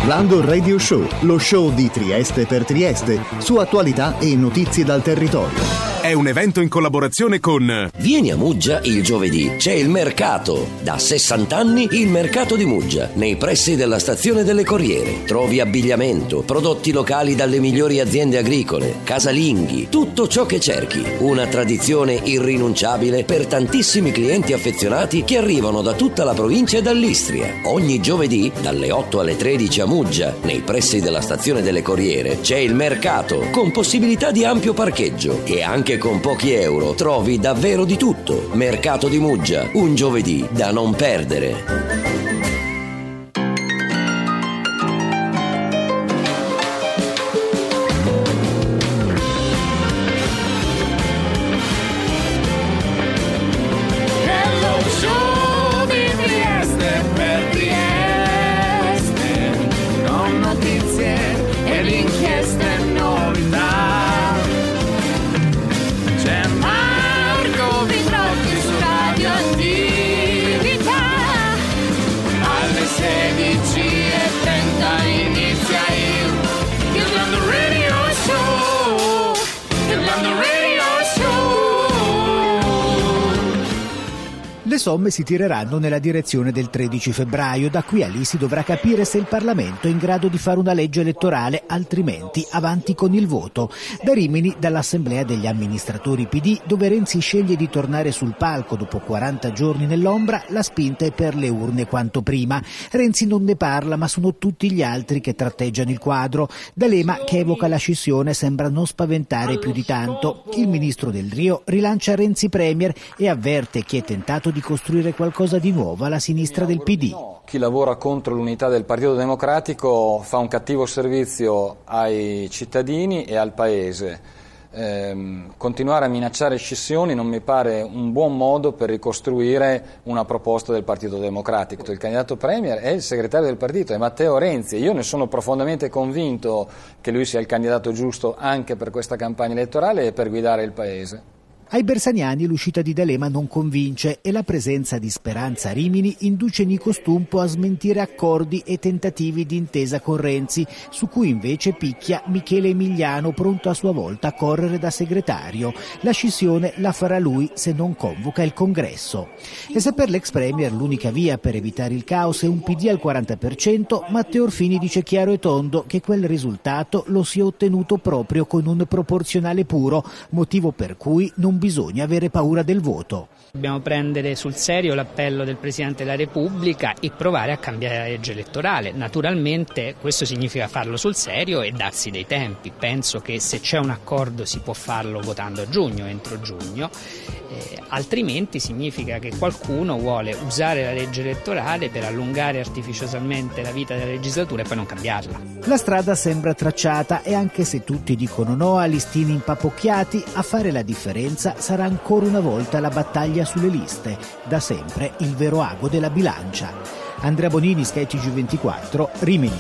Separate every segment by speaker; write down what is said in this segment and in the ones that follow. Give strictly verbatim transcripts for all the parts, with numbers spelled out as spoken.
Speaker 1: Blando Radio Show, lo show di Trieste per Trieste, su attualità e notizie dal territorio.
Speaker 2: È un evento in collaborazione con...
Speaker 3: Vieni a Muggia il giovedì, c'è il mercato. Da sessanta anni il mercato di Muggia, nei pressi della stazione delle Corriere. Trovi abbigliamento, prodotti locali dalle migliori aziende agricole, casalinghi, tutto ciò che cerchi. Una tradizione irrinunciabile per tantissimi clienti affezionati che arrivano da tutta la provincia e dall'Istria. Ogni giovedì, dalle otto alle tredici a Muggia, nei pressi della stazione delle Corriere, c'è il mercato, con possibilità di ampio parcheggio e anche con pochi euro trovi davvero di tutto. Mercato di Muggia, un giovedì da non perdere.
Speaker 4: Le somme si tireranno nella direzione del tredici febbraio. Da qui a lì si dovrà capire se il Parlamento è in grado di fare una legge elettorale, altrimenti avanti con il voto. Da Rimini, dall'Assemblea degli amministratori P D, dove Renzi sceglie di tornare sul palco dopo quaranta giorni nell'ombra, la spinta è per le urne quanto prima. Renzi non ne parla, ma sono tutti gli altri che tratteggiano il quadro. D'Alema, che evoca la scissione, sembra non spaventare più di tanto. Il ministro Del Rio rilancia Renzi premier e avverte chi è tentato di costruire qualcosa di nuovo alla sinistra del P D.
Speaker 5: Chi lavora contro l'unità del Partito Democratico fa un cattivo servizio ai cittadini e al Paese. Eh, continuare a minacciare scissioni non mi pare un buon modo per ricostruire una proposta del Partito Democratico. Il candidato premier è il segretario del partito, è Matteo Renzi. Io ne sono profondamente convinto che lui sia il candidato giusto anche per questa campagna elettorale e per guidare il Paese.
Speaker 4: Ai bersaniani l'uscita di D'Alema non convince e la presenza di Speranza Rimini induce Nico Stumpo a smentire accordi e tentativi di intesa con Renzi, su cui invece picchia Michele Emiliano, pronto a sua volta a correre da segretario. La scissione la farà lui se non convoca il congresso. E se per l'ex premier l'unica via per evitare il caos è un P D al quaranta per cento, Matteo Orfini dice chiaro e tondo che quel risultato lo si è ottenuto proprio con un proporzionale puro, motivo per cui non bisogna avere paura del voto.
Speaker 6: Dobbiamo prendere sul serio l'appello del Presidente della Repubblica e provare a cambiare la legge elettorale. Naturalmente questo significa farlo sul serio e darsi dei tempi. Penso che se c'è un accordo si può farlo votando a giugno, entro giugno, eh, altrimenti significa che qualcuno vuole usare la legge elettorale per allungare artificiosamente la vita della legislatura e poi non cambiarla.
Speaker 4: La strada sembra tracciata e anche se tutti dicono no a listini impapocchiati, a fare la differenza sarà ancora una volta la battaglia sulle liste, da sempre il vero ago della bilancia. Andrea Bonini, Sky T G ventiquattro, Rimini.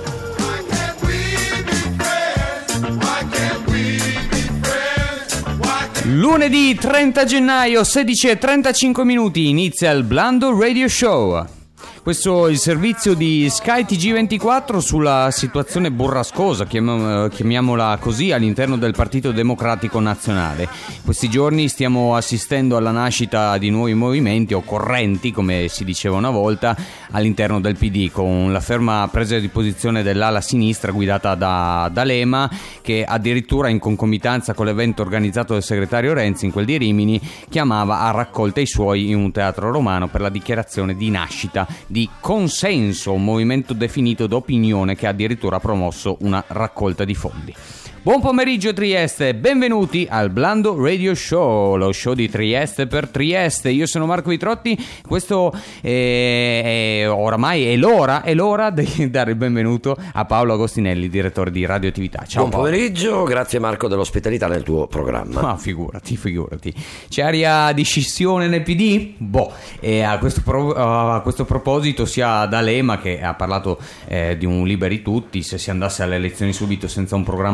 Speaker 7: Lunedì trenta gennaio, sedici e trentacinque minuti, inizia il Blando Radio Show. Questo è il servizio di Sky T G ventiquattro sulla situazione burrascosa, chiamiamola così, all'interno del Partito Democratico Nazionale. Questi giorni stiamo assistendo alla nascita di nuovi movimenti o correnti, come si diceva una volta, all'interno del P D, con la ferma presa di posizione dell'ala sinistra guidata da D'Alema, che addirittura in concomitanza con l'evento organizzato dal segretario Renzi in quel di Rimini chiamava a raccolta i suoi in un teatro romano per la dichiarazione di nascita di Consenso, un movimento definito d'opinione che ha addirittura promosso una raccolta di fondi. Buon pomeriggio Trieste, benvenuti al Blando Radio Show, lo show di Trieste per Trieste. Io sono Marco Vitrotti, questo è, è oramai è l'ora, è l'ora di dare il benvenuto a Paolo Agostinelli, direttore di Radioattività. Ciao.
Speaker 3: Buon
Speaker 7: Paolo.
Speaker 3: pomeriggio, grazie Marco dell'ospitalità nel tuo programma.
Speaker 7: Ma figurati, figurati. C'è aria di scissione nel P D? Boh, e a questo, pro, a questo proposito sia D'Alema che ha parlato eh, di un liberi tutti, se si andasse alle elezioni subito senza un programma di governo,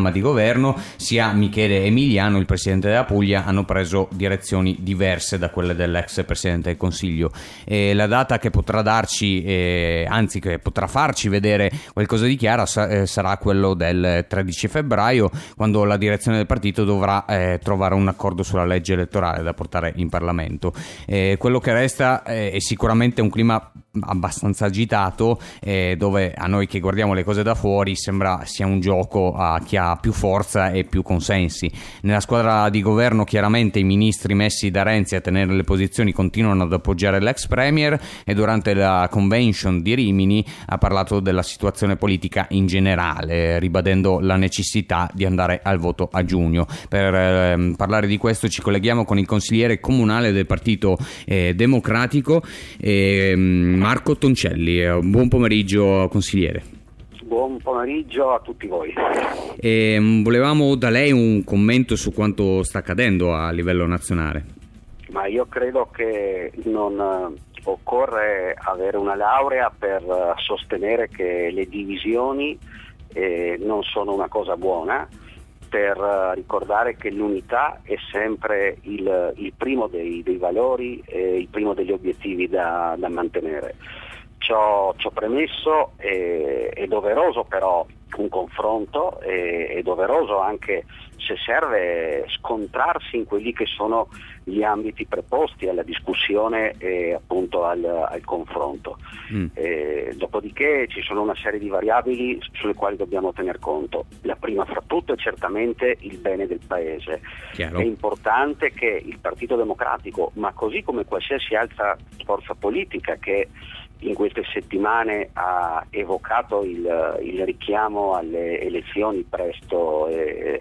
Speaker 7: governo, sia Michele Emiliano, il presidente della Puglia, hanno preso direzioni diverse da quelle dell'ex presidente del Consiglio. E la data che potrà darci, eh, anzi che potrà farci vedere qualcosa di chiaro, sa- eh, sarà quello del tredici febbraio, quando la direzione del partito dovrà eh, trovare un accordo sulla legge elettorale da portare in Parlamento. Eh, quello che resta eh, è sicuramente un clima abbastanza agitato, eh, dove a noi che guardiamo le cose da fuori sembra sia un gioco a chi ha più forza e più consensi. Nella squadra di governo chiaramente i ministri messi da Renzi a tenere le posizioni continuano ad appoggiare l'ex premier, e durante la convention di Rimini ha parlato della situazione politica in generale, ribadendo la necessità di andare al voto a giugno. Per eh, parlare di questo ci colleghiamo con il consigliere comunale del Partito eh, Democratico, eh, Marco Toncelli. Buon pomeriggio, consigliere.
Speaker 8: Buon pomeriggio a tutti voi.
Speaker 7: E volevamo da lei un commento su quanto sta accadendo a livello nazionale.
Speaker 8: Ma io credo che non occorre avere una laurea per sostenere che le divisioni eh, non sono una cosa buona, per ricordare che l'unità è sempre il, il primo dei, dei valori e il primo degli obiettivi da, da mantenere. Ciò, ciò premesso è, è doveroso però un confronto, è, è doveroso anche, se serve, scontrarsi in quelli che sono gli ambiti preposti alla discussione e appunto al, al confronto. Mm. Eh, dopodiché ci sono una serie di variabili sulle quali dobbiamo tener conto. La prima fra tutto è certamente il bene del Paese. Chiaro. È importante che il Partito Democratico, ma così come qualsiasi altra forza politica che in queste settimane ha evocato il, il richiamo alle elezioni presto e,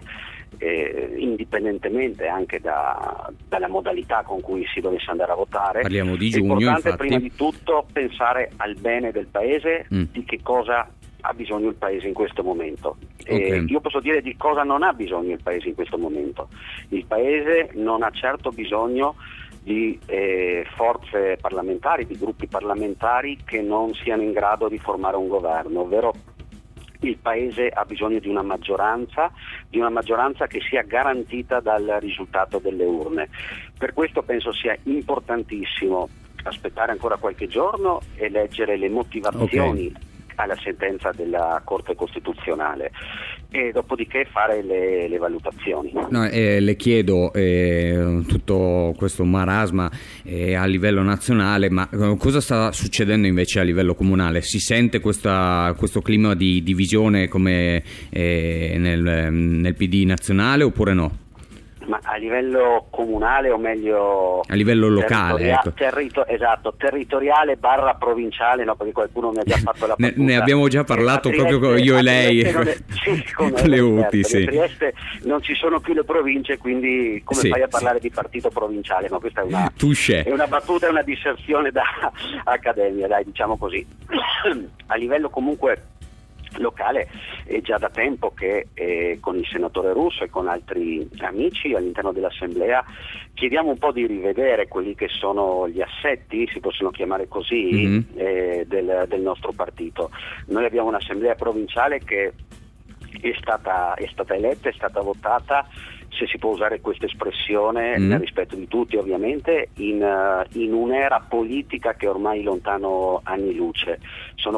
Speaker 8: e indipendentemente anche da, dalla modalità con cui si dovesse andare a votare.
Speaker 7: Parliamo di giugno,
Speaker 8: è importante
Speaker 7: infatti.
Speaker 8: Prima di tutto pensare al bene del Paese, mm. di che cosa ha bisogno il Paese in questo momento. Okay. E io posso dire di cosa non ha bisogno il Paese in questo momento. Il Paese non ha certo bisogno di eh, forze parlamentari, di gruppi parlamentari che non siano in grado di formare un governo, ovvero il Paese ha bisogno di una maggioranza, di una maggioranza che sia garantita dal risultato delle urne. Per questo penso sia importantissimo aspettare ancora qualche giorno e leggere le motivazioni okay. alla sentenza della Corte Costituzionale e dopodiché fare le, le valutazioni.
Speaker 7: No, eh, le chiedo eh, tutto questo marasma eh, a livello nazionale, ma cosa sta succedendo invece a livello comunale? Si sente questa, questo clima di divisione come eh, nel, nel P D nazionale oppure no?
Speaker 8: Ma a livello comunale, o meglio
Speaker 7: a livello locale,
Speaker 8: territoria-
Speaker 7: ecco.
Speaker 8: territo- esatto, territoriale barra provinciale, no, perché qualcuno mi ha già fatto la battuta.
Speaker 7: ne, ne abbiamo già parlato
Speaker 8: Trieste,
Speaker 7: proprio io e lei
Speaker 8: è, sì, con
Speaker 7: le U T I, sì.
Speaker 8: A Trieste non ci sono più le province, quindi come
Speaker 7: sì,
Speaker 8: fai a parlare
Speaker 7: sì.
Speaker 8: di partito provinciale? Ma questa è una,
Speaker 7: Touché.
Speaker 8: è una battuta, è una disserzione da accademia, dai, diciamo così. A livello comunque locale è già da tempo che eh, con il senatore Russo e con altri amici all'interno dell'Assemblea chiediamo un po' di rivedere quelli che sono gli assetti, si possono chiamare così, mm-hmm. eh, del, del nostro partito. Noi abbiamo un'Assemblea provinciale che è stata, è stata eletta, è stata votata, se si può usare questa espressione, mm. nel rispetto di tutti ovviamente, in, uh, in un'era politica che ormai è lontano anni luce. Sono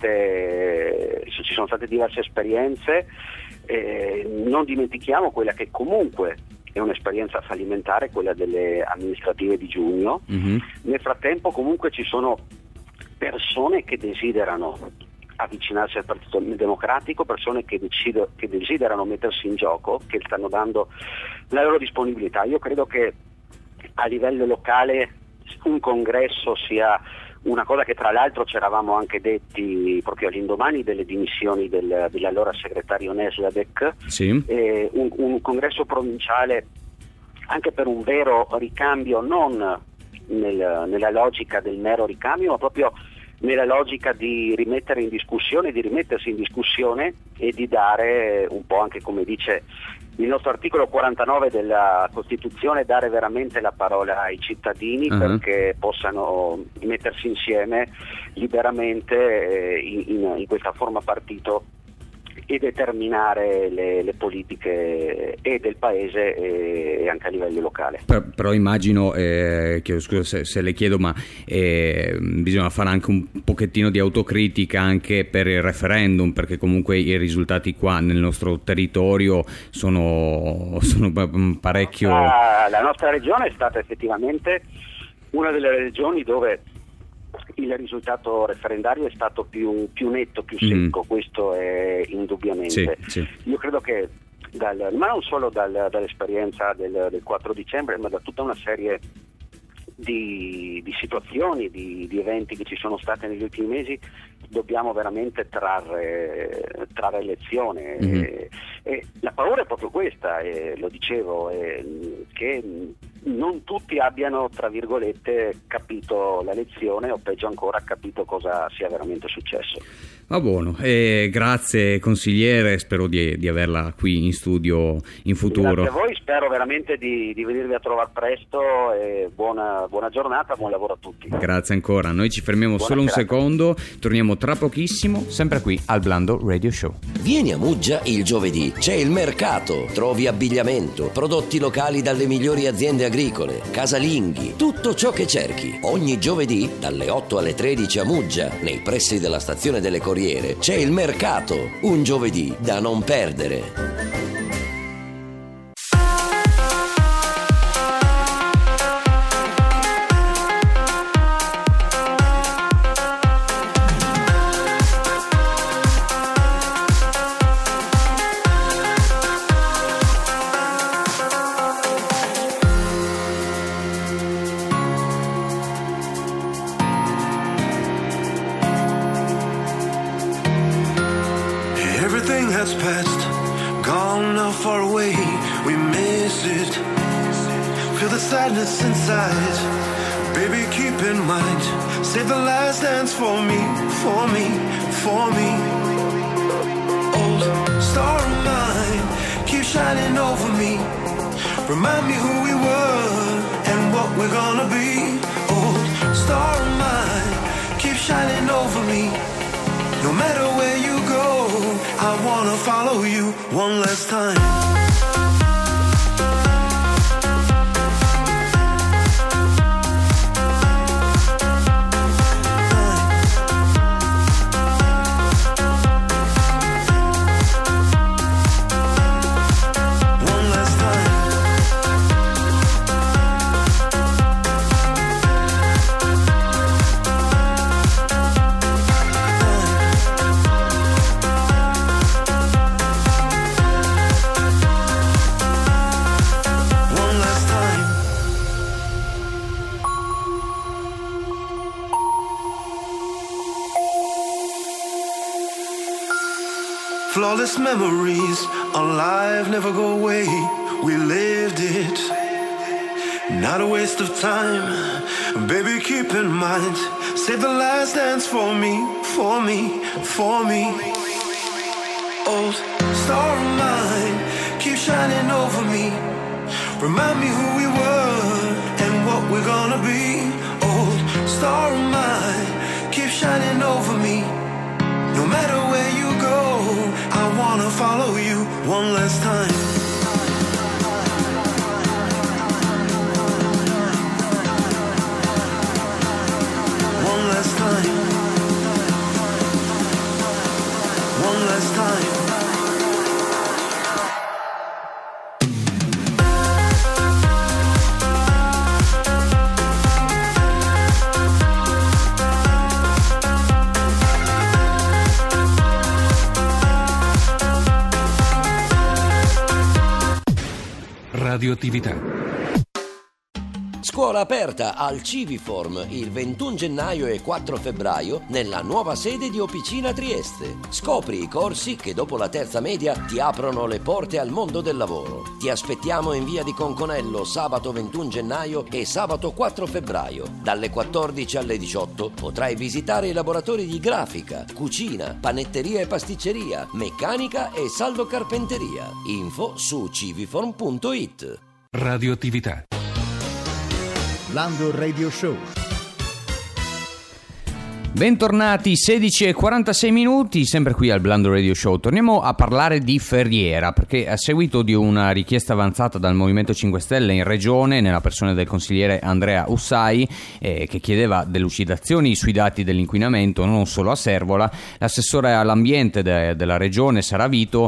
Speaker 8: passate, ci sono state diverse esperienze, eh, non dimentichiamo quella che comunque è un'esperienza fallimentare, quella delle amministrative di giugno. Mm-hmm. Nel frattempo comunque ci sono persone che desiderano avvicinarsi al Partito Democratico, persone che, decido, che desiderano mettersi in gioco, che stanno dando la loro disponibilità. Io credo che a livello locale un congresso sia una cosa che tra l'altro ci eravamo anche detti proprio all'indomani delle dimissioni del, dell'allora segretario Nesladek, sì. eh, un, un congresso provinciale anche per un vero ricambio, non nel, nella logica del mero ricambio, ma proprio nella logica di rimettere in discussione, di rimettersi in discussione e di dare un po', anche come dice il nostro articolo quarantanove della Costituzione, dare veramente la parola ai cittadini uh-huh. perché possano mettersi insieme liberamente in, in, in questa forma partito e determinare le, le politiche e del paese e, e anche a livello locale.
Speaker 7: Per, però immagino, eh, chiedo scusa se, se le chiedo, ma eh, bisogna fare anche un pochettino di autocritica anche per il referendum, perché comunque i risultati qua nel nostro territorio sono, sono parecchio...
Speaker 8: La nostra, la nostra regione è stata effettivamente una delle regioni dove il risultato referendario è stato più, più netto, più secco, mm. questo è indubbiamente. Sì, sì. Io credo che, dal, ma non solo dal, dall'esperienza del, del quattro dicembre, ma da tutta una serie di, di situazioni, di, di eventi che ci sono state negli ultimi mesi, dobbiamo veramente trarre, trarre lezione. Mm-hmm. E, e la paura è proprio questa, e lo dicevo, e, che non tutti abbiano, tra virgolette, capito la lezione, o peggio ancora capito cosa sia veramente successo.
Speaker 7: Va buono, eh, grazie consigliere, spero di, di averla qui in studio in futuro.
Speaker 8: Grazie a voi, spero veramente di, di venirvi a trovare presto, e buona, buona giornata, buon lavoro a tutti.
Speaker 7: Grazie ancora, noi ci fermiamo
Speaker 8: Buona
Speaker 7: solo un
Speaker 8: serata.
Speaker 7: secondo, torniamo tra pochissimo, sempre qui al Blando Radio Show.
Speaker 3: Vieni a Muggia il giovedì, c'è il mercato, trovi abbigliamento, prodotti locali dalle migliori aziende agricole, casalinghi, tutto ciò che cerchi. Ogni giovedì dalle otto alle tredici a Muggia, nei pressi della stazione delle Corriere, c'è il mercato, un giovedì da non perdere.
Speaker 9: Everything has passed, gone now far away, we miss it. Feel the sadness inside, baby keep in mind, save the last dance for me, for me, for me. Old star of mine, keep shining over me, remind me who we were and what we're gonna be. Old star of mine, keep shining over me, no matter where you go, I wanna follow you one last time. Flawless memories, alive, never go away. We lived it, not a waste of time. Baby, keep in mind, save the last dance for me, for me, for me. Old star of mine, keep shining over me, remind me who we were and what we're gonna be. Old star of mine, keep shining over me, no matter where you go, I wanna follow you one last time. One last time. One last time.
Speaker 2: Radioattività.
Speaker 3: Scuola aperta al Civiform il ventuno gennaio e quattro febbraio nella nuova sede di Opicina Trieste. Scopri i corsi che dopo la terza media ti aprono le porte al mondo del lavoro. Ti aspettiamo in via di Conconello sabato ventuno gennaio e sabato quattro febbraio. Dalle quattordici alle diciotto potrai visitare i laboratori di grafica, cucina, panetteria e pasticceria, meccanica e saldocarpenteria. Info su civiform punto it.
Speaker 2: Radioattività.
Speaker 1: Blando Radio Show.
Speaker 7: Bentornati, sedici e quarantasei minuti, sempre qui al Blando Radio Show. Torniamo a parlare di Ferriera, perché a seguito di una richiesta avanzata dal Movimento cinque Stelle in regione, nella persona del consigliere Andrea Ussai, eh, che chiedeva delucidazioni sui dati dell'inquinamento non solo a Servola, l'assessore all'ambiente de- della regione Saravito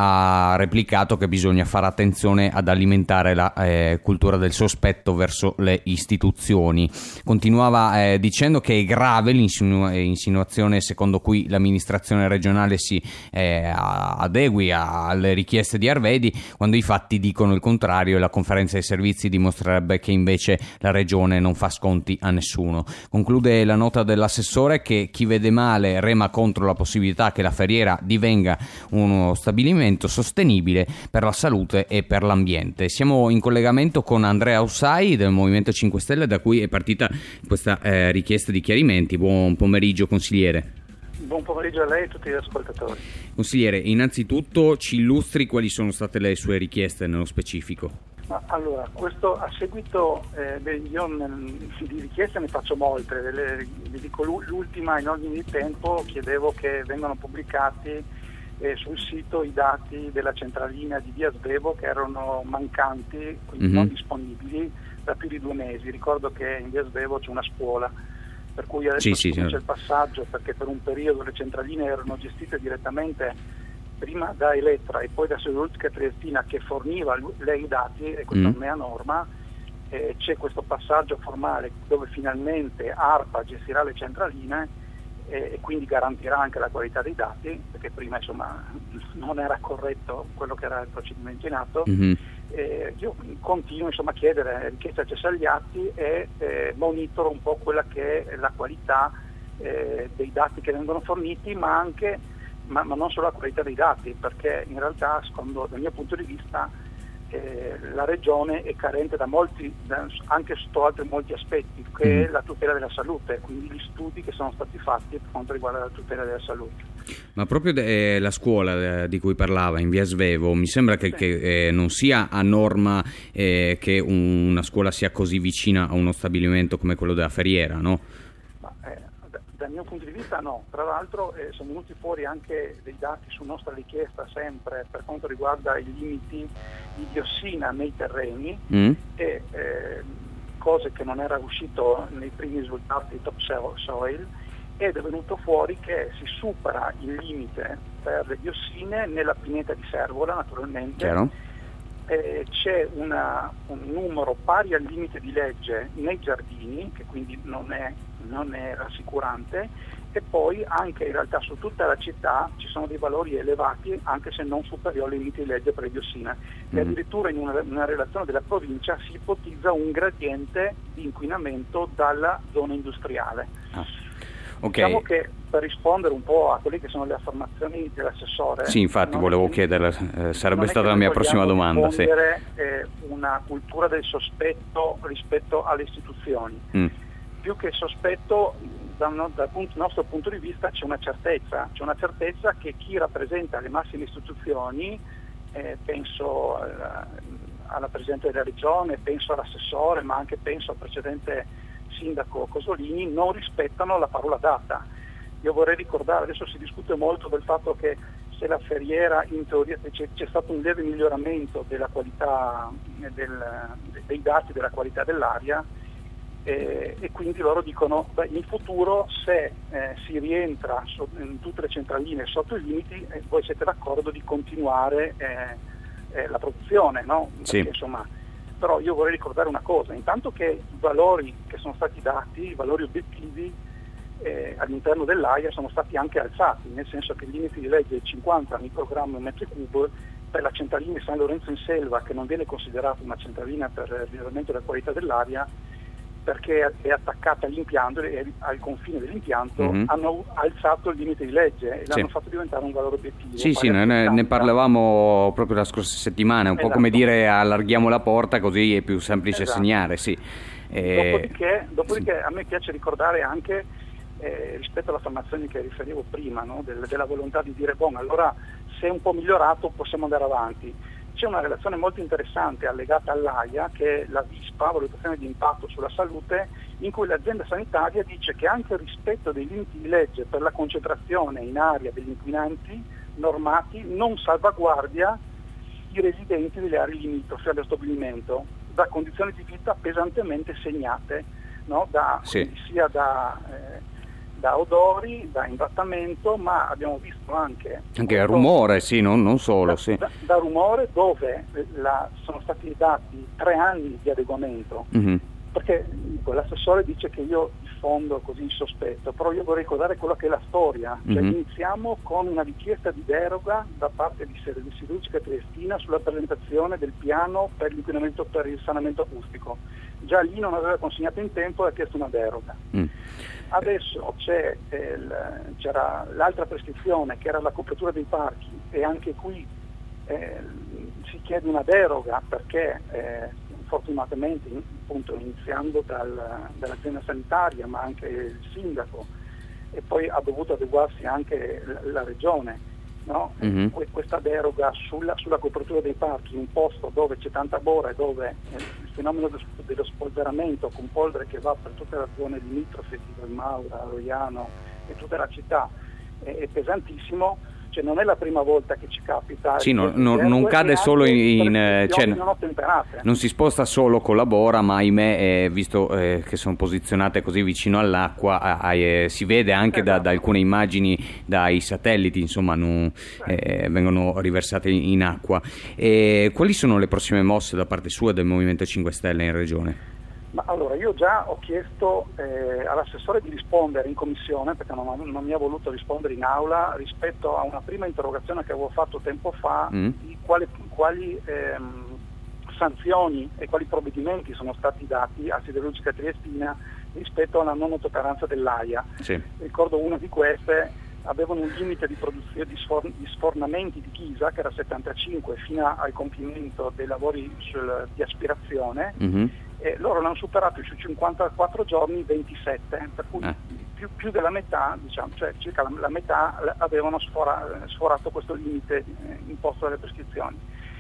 Speaker 7: ha replicato che bisogna fare attenzione ad alimentare la eh, cultura del sospetto verso le istituzioni. Continuava eh, dicendo che è grave l'insinuazione insinuazione secondo cui l'amministrazione regionale si eh, adegui alle richieste di Arvedi, quando i fatti dicono il contrario e la conferenza dei servizi dimostrerebbe che invece la regione non fa sconti a nessuno. Conclude la nota dell'assessore che chi vede male rema contro la possibilità che la Ferriera divenga uno stabilimento sostenibile per la salute e per l'ambiente. Siamo in collegamento con Andrea Ussai del Movimento cinque Stelle, da cui è partita questa eh, richiesta di chiarimenti. Buon pomeriggio consigliere.
Speaker 10: Buon pomeriggio a lei e a tutti gli ascoltatori.
Speaker 7: Consigliere, innanzitutto ci illustri quali sono state le sue richieste nello specifico.
Speaker 10: Ma allora, questo a seguito, eh, beh, io nel, di richieste ne faccio molte, le, vi dico l'ultima in ordine di tempo, chiedevo che vengano pubblicati eh, sul sito i dati della centralina di Via Svevo che erano mancanti, quindi mm-hmm. non disponibili da più di due mesi. Ricordo che in Via Svevo c'è una scuola, per cui adesso
Speaker 7: sì, sì,
Speaker 10: c'è
Speaker 7: sì.
Speaker 10: il passaggio, perché per un periodo le centraline erano gestite direttamente prima da Elettra e poi da Siderurgica Triestina, che forniva lei i dati, e questa
Speaker 7: mm.
Speaker 10: non è a norma. Eh, c'è questo passaggio formale dove finalmente ARPA gestirà le centraline eh, e quindi garantirà anche la qualità dei dati, perché prima insomma non era corretto quello che era il procedimento in atto. Mm-hmm. Eh, io continuo insomma a chiedere richiesta accesso agli atti e eh, monitoro un po' quella che è la qualità eh, dei dati che vengono forniti, ma anche ma, ma non solo la qualità dei dati, perché in realtà secondo dal mio punto di vista eh, la regione è carente da molti da, anche sotto altri molti aspetti, che mm. è la tutela della salute, quindi gli studi che sono stati fatti per quanto riguarda la tutela della salute.
Speaker 7: Ma proprio de- la scuola eh, di cui parlava in Via Svevo, mi sembra che, sì. che eh, non sia a norma eh, che un- una scuola sia così vicina a uno stabilimento come quello della Ferriera, no?
Speaker 10: Ma, eh, da- dal mio punto di vista no, tra l'altro eh, sono venuti fuori anche dei dati su nostra richiesta sempre per quanto riguarda i limiti di diossina nei terreni mm. e eh, cose che non era uscito nei primi risultati di Topsoil, ed è venuto fuori che si supera il limite per le diossine nella pineta di Servola, naturalmente. Eh, c'è una, un numero pari al limite di legge nei giardini, che quindi non è, non è rassicurante, e poi anche in realtà su tutta la città ci sono dei valori elevati, anche se non superiori ai limiti di legge per le diossine. Mm. E addirittura in una, una relazione della provincia si ipotizza un gradiente di inquinamento dalla zona industriale. Ah. Okay. Diciamo che per rispondere un po' a quelle che sono le affermazioni dell'assessore.
Speaker 7: Sì, infatti volevo chiederle, eh, sarebbe stata la mia prossima domanda. Sì.
Speaker 10: Eh, una cultura del sospetto rispetto alle istituzioni. Mm. Più che sospetto, da un, dal punto, nostro punto di vista c'è una certezza, c'è una certezza che chi rappresenta le massime istituzioni, eh, penso alla, alla Presidente della Regione, penso all'assessore, ma anche penso al precedente sindaco Cosolini, non rispettano la parola data. Io vorrei ricordare, adesso si discute molto del fatto che se la Ferriera, in teoria c'è, c'è stato un lieve miglioramento della qualità del, dei dati della qualità dell'aria, eh, e quindi loro dicono beh, in futuro se eh, si rientra so, in tutte le centraline sotto i limiti, eh, voi siete d'accordo di continuare eh, eh, la produzione, no? Perché, sì. insomma, però io vorrei ricordare una cosa, intanto che i valori che sono stati dati, i valori obiettivi eh, all'interno dell'AIA sono stati anche alzati, nel senso che il limite di legge è cinquanta microgrammi metri cubo per la centralina di San Lorenzo in Selva, che non viene considerata una centralina per il miglioramento della qualità dell'aria, perché è attaccata all'impianto e al confine dell'impianto, mm-hmm. hanno alzato il limite di legge e l'hanno sì. fatto diventare un valore obiettivo.
Speaker 7: Sì, sì, ne, ne parlavamo proprio la scorsa settimana, un esatto. po' come dire allarghiamo la porta così è più semplice esatto. segnare, sì.
Speaker 10: E... Dopodiché, dopodiché sì. a me piace ricordare anche eh, rispetto all'affermazione che riferivo prima, no? Del, della volontà di dire, buon, allora se è un po' migliorato possiamo andare avanti. C'è una relazione molto interessante allegata all'AIA che è la VISPA, valutazione di impatto sulla salute, in cui l'azienda sanitaria dice che anche il rispetto dei limiti di legge per la concentrazione in aria degli inquinanti normati non salvaguardia i residenti delle aree limitrofe allo stabilimento da condizioni di vita pesantemente segnate, no? da,
Speaker 7: sì.
Speaker 10: sia da, eh, da odori, da imbrattamento, ma abbiamo visto anche...
Speaker 7: Anche il rumore, sì, non, non solo.
Speaker 10: Da,
Speaker 7: sì.
Speaker 10: da, da rumore dove la, sono stati dati tre anni di adeguamento, mm-hmm. perché l'assessore dice che io diffondo così il sospetto, però io vorrei ricordare quello che è la storia, cioè mm-hmm. iniziamo con una richiesta di deroga da parte di Siderurgica Triestina sulla presentazione del piano per l'inquinamento, per il sanamento acustico. Già lì non aveva consegnato in tempo e ha chiesto una deroga. Mm. Adesso c'è eh, l, c'era l'altra prescrizione che era la copertura dei parchi e anche qui eh, si chiede una deroga perché eh, fortunatamente appunto iniziando dal, dall'azienda sanitaria ma anche il sindaco e poi ha dovuto adeguarsi anche la, la regione, no? Mm-hmm. Questa deroga sulla, sulla copertura dei parchi in un posto dove c'è tanta bora e dove eh, il fenomeno de, dello spolveramento con polvere che va per tutte le zone limitrofe di Maura, Roiano e tutta la città è, è pesantissimo. Cioè non è la prima volta che ci capita.
Speaker 7: Sì, non, non, non cade solo in, in cioè,
Speaker 10: non,
Speaker 7: non si sposta solo con la bora, ma ahimè, eh, visto eh, che sono posizionate così vicino all'acqua, eh, si vede anche esatto. da, da alcune immagini dai satelliti, insomma, non, eh, vengono riversate in, in acqua. E quali sono le prossime mosse da parte sua del Movimento cinque Stelle in Regione?
Speaker 10: Ma allora, io già ho chiesto eh, all'assessore di rispondere in commissione, perché non, non mi ha voluto rispondere in aula, rispetto a una prima interrogazione che avevo fatto tempo fa, mm. di quali, quali ehm, sanzioni e quali provvedimenti sono stati dati a Siderurgica Triestina rispetto alla non ottemperanza dell'AIA. Sì. Ricordo una di queste, avevano un limite di, produzione, di, sfor, di sfornamenti di ghisa che era settantacinque fino al compimento dei lavori sul, di aspirazione, mm-hmm. e loro l'hanno superato su cinquantaquattro giorni ventisette, per cui eh. più, più della metà, diciamo, cioè circa la, la metà avevano sfora, sforato questo limite eh, imposto dalle prescrizioni.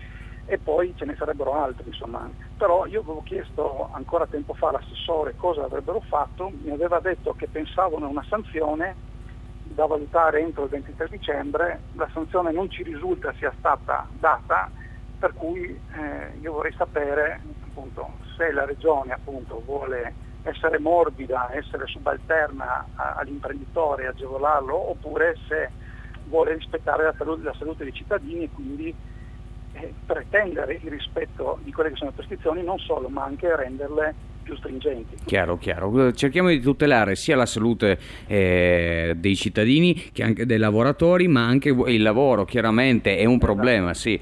Speaker 10: E poi ce ne sarebbero altri, insomma. Però io avevo chiesto ancora tempo fa all'assessore cosa avrebbero fatto, mi aveva detto che pensavano a una sanzione da valutare entro il ventitré dicembre, la sanzione non ci risulta sia stata data, per cui eh, io vorrei sapere appunto se la regione appunto vuole essere morbida, essere subalterna a, all'imprenditore e agevolarlo, oppure se vuole rispettare la salute, la salute dei cittadini e quindi eh, pretendere il rispetto di quelle che sono le prescrizioni, non solo ma anche renderle più stringenti.
Speaker 7: Chiaro, chiaro. Cerchiamo di tutelare sia la salute eh, dei cittadini che anche dei lavoratori, ma anche il lavoro chiaramente è un problema, sì.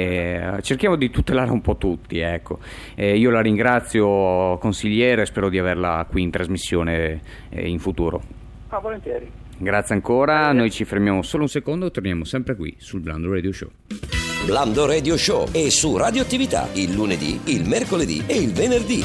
Speaker 7: Eh, cerchiamo di tutelare un po' tutti, ecco. Eh, io la ringrazio, consigliere, spero di averla qui in trasmissione eh, in futuro.
Speaker 10: Ah, volentieri.
Speaker 7: Grazie ancora, noi ci fermiamo solo un secondo e torniamo sempre qui sul Blando Radio Show.
Speaker 3: Blando Radio Show è su Radioattività il lunedì, il mercoledì e il venerdì.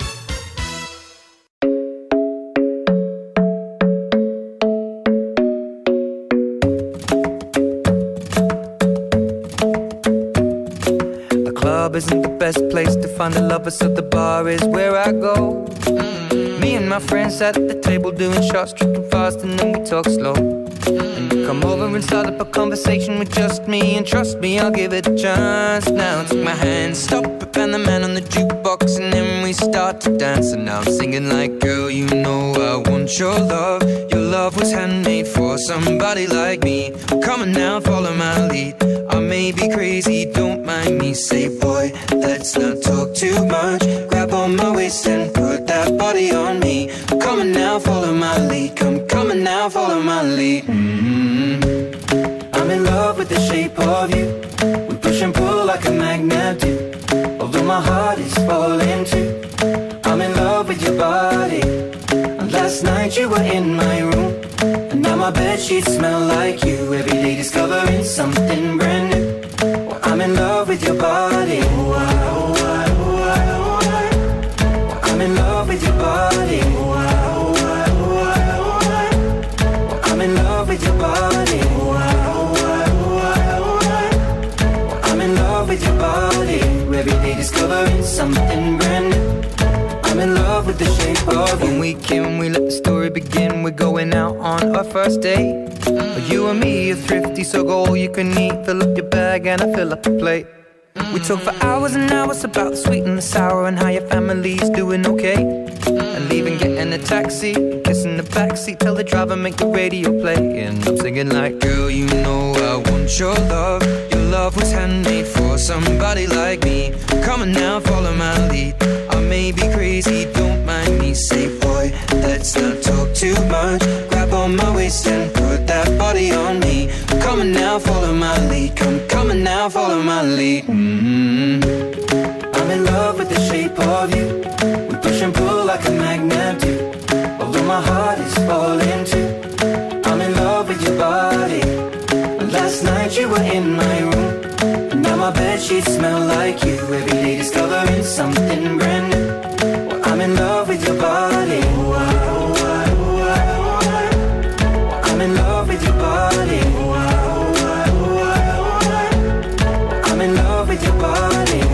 Speaker 11: Isn't the best place to find the lovers, so the bar is where I go. Mm-hmm. Me and my friends sat at the table doing shots, tripping fast, and then we talk slow. And you come over and start up a conversation with just me, and trust me, I'll give it a chance. Now take my hand, stop it, and the man on the jukebox, and then we start to dance. And now I'm singing like, girl, you know I want your love. Your love was handmade for somebody like me. Come on now, follow my lead. I may be crazy, don't mind me. Say, boy, let's not talk too much. Grab on my waist and put that body on me. Come on now, follow my lead. Come, come on now, follow my lead. Mm-hmm. I'm in love with the shape of you. We push and pull like a magnet do. Although my heart is falling too. I'm in love with your body. And last night you were in my room. And now my bedsheets smell like you. Every day discovering something brand new. Well, I'm in love with your body. Oh, I, oh, I, oh, I, oh, I. Well, I'm in love with your body. Oh, I, oh, I, oh, I, oh, I. Well, I'm in love with your body. Oh, I, oh, I, oh, I, oh, I. Well, I'm in love with your body. Every day discovering something brand new. I'm in love with the shape of you. When we our first date. You and me are thrifty, so go all you can eat. Fill up your bag and I fill up the plate. We talk for hours and hours about the sweet and the sour and how your family's doing okay. And leaving, getting a taxi, kissing the backseat, tell the driver make the radio play. And I'm singing like, girl, you know I want your love. Your love was handmade for somebody like me. Come on now, follow my lead. I may be crazy, don't mind me. Say, boy, let's not talk too much. Grab on my waist and put that body on me. Come on now, follow my lead. Come, come on now, follow my lead. Mm-hmm. I'm in love with the shape of you. We push and pull like a magnet do. Although my heart is falling too. I'm in love with your body. Last night you were in my room. And now my bedsheets smell like you. Every day discovering something brand new. Well, I'm in love with your body. I'm in love with your body. I'm in love with your body.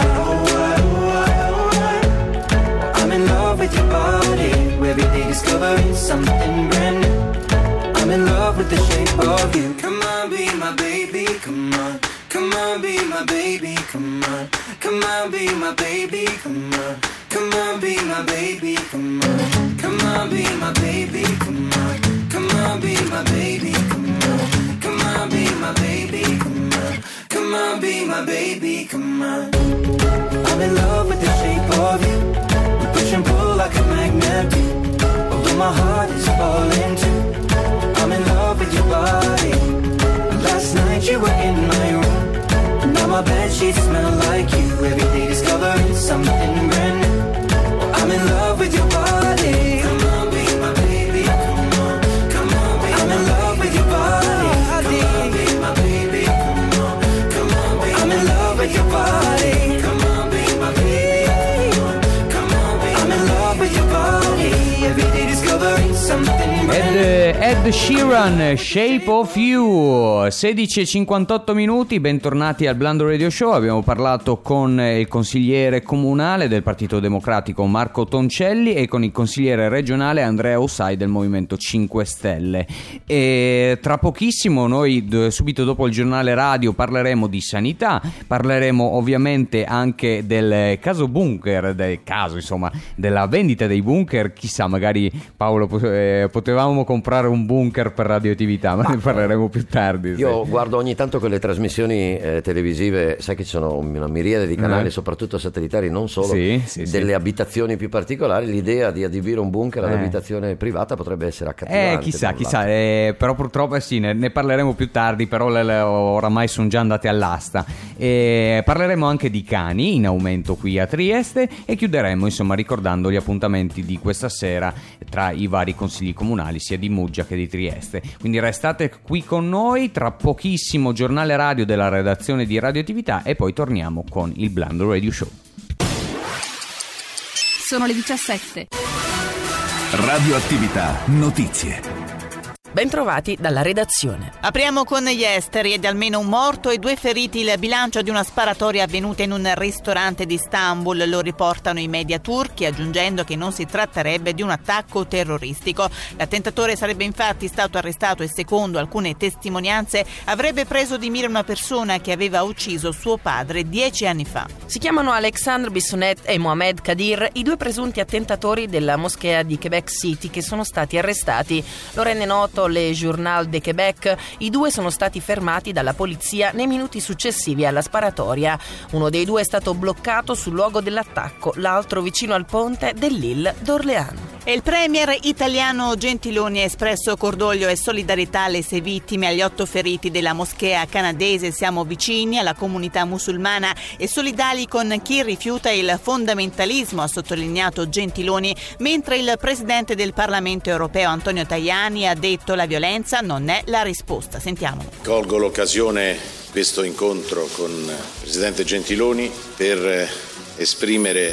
Speaker 11: I'm in love with your body. Every day discovering something brand new. I'm in love with the shape of you. Come on, be my baby, come on. Come on, be my baby, come on. Come on, be my baby, come on. Come on, be my baby, come on. Come on, be my baby, come on. Come on, be my baby, come on. Come on, be my baby, come on. Come on, be my baby, come on. I'm in love with the shape of you. We push and pull like a magnet do. Although my heart is falling too. I'm in love with your body. Last night you were in my room. Now my bedsheets smell like you. Every day discovering something brand new. I'm in love with your body. Come on, be my baby. Come on, come on, be I'm in love with your body. Come on, be my baby. Come on, come on, be I'm in love with your body. Come on, be my baby. Come on, come on, be I'm in love with your body. Every day discovering something brand new.
Speaker 7: Ed, Ed Sheeran, Shape of You. Sedici e cinquantotto minuti, bentornati al Blando Radio Show. Abbiamo parlato con il consigliere comunale del Partito Democratico Marco Toncelli e con il consigliere regionale Andrea Ossai del Movimento cinque Stelle. E tra pochissimo noi, subito dopo il giornale radio, parleremo di sanità, parleremo ovviamente anche del caso bunker, del caso insomma della vendita dei bunker. Chissà, magari Paolo eh, potevamo comprare un bunker per radioattività, ma, ma ne parleremo più tardi.
Speaker 3: Io
Speaker 7: sì.
Speaker 3: guardo ogni tanto quelle trasmissioni eh, televisive, sai che ci sono una miriade di canali,
Speaker 7: eh.
Speaker 3: soprattutto satellitari, non solo,
Speaker 7: sì, sì,
Speaker 3: delle
Speaker 7: sì.
Speaker 3: abitazioni più particolari. L'idea di adibire un bunker ad
Speaker 7: eh.
Speaker 3: abitazione privata potrebbe essere accattivante.
Speaker 7: Eh, chissà, chissà, eh, però purtroppo eh, sì, ne, ne parleremo più tardi, però le, le, oramai sono già andate all'asta. Eh, parleremo anche di cani in aumento qui a Trieste e chiuderemo insomma ricordando gli appuntamenti di questa sera tra i vari consigli comunali sia di Muggia che di Trieste. Quindi restate qui con noi, tra pochissimo giornale radio della redazione di Radioattività e poi torniamo con il Blando Radio Show.
Speaker 12: Sono le diciassette.
Speaker 2: Radioattività notizie.
Speaker 13: Bentrovati dalla redazione.
Speaker 14: Apriamo con gli esteri ed almeno un morto e due feriti il bilancio di una sparatoria avvenuta in un ristorante di Istanbul. Lo riportano i media turchi, aggiungendo che non si tratterebbe di un attacco terroristico. L'attentatore sarebbe infatti stato arrestato e secondo alcune testimonianze avrebbe preso di mira una persona che aveva ucciso suo padre dieci anni fa.
Speaker 13: Si chiamano Alexandre Bissonnet e Mohamed Kadir, i due presunti attentatori della moschea di Quebec City che sono stati arrestati. Lo rende noto Le Journal de Québec. I due sono stati fermati dalla polizia nei minuti successivi alla sparatoria. Uno dei due è stato bloccato sul luogo dell'attacco, l'altro vicino al ponte dell'Île d'Orléans.
Speaker 14: E il premier italiano Gentiloni ha espresso cordoglio e solidarietà alle sei vittime, agli otto feriti della moschea canadese. Siamo vicini alla comunità musulmana e solidali con chi rifiuta il fondamentalismo, ha sottolineato Gentiloni, mentre il presidente del Parlamento europeo Antonio Tajani ha detto la violenza non è la risposta. Sentiamolo.
Speaker 15: Colgo l'occasione, questo incontro con il presidente Gentiloni, per esprimere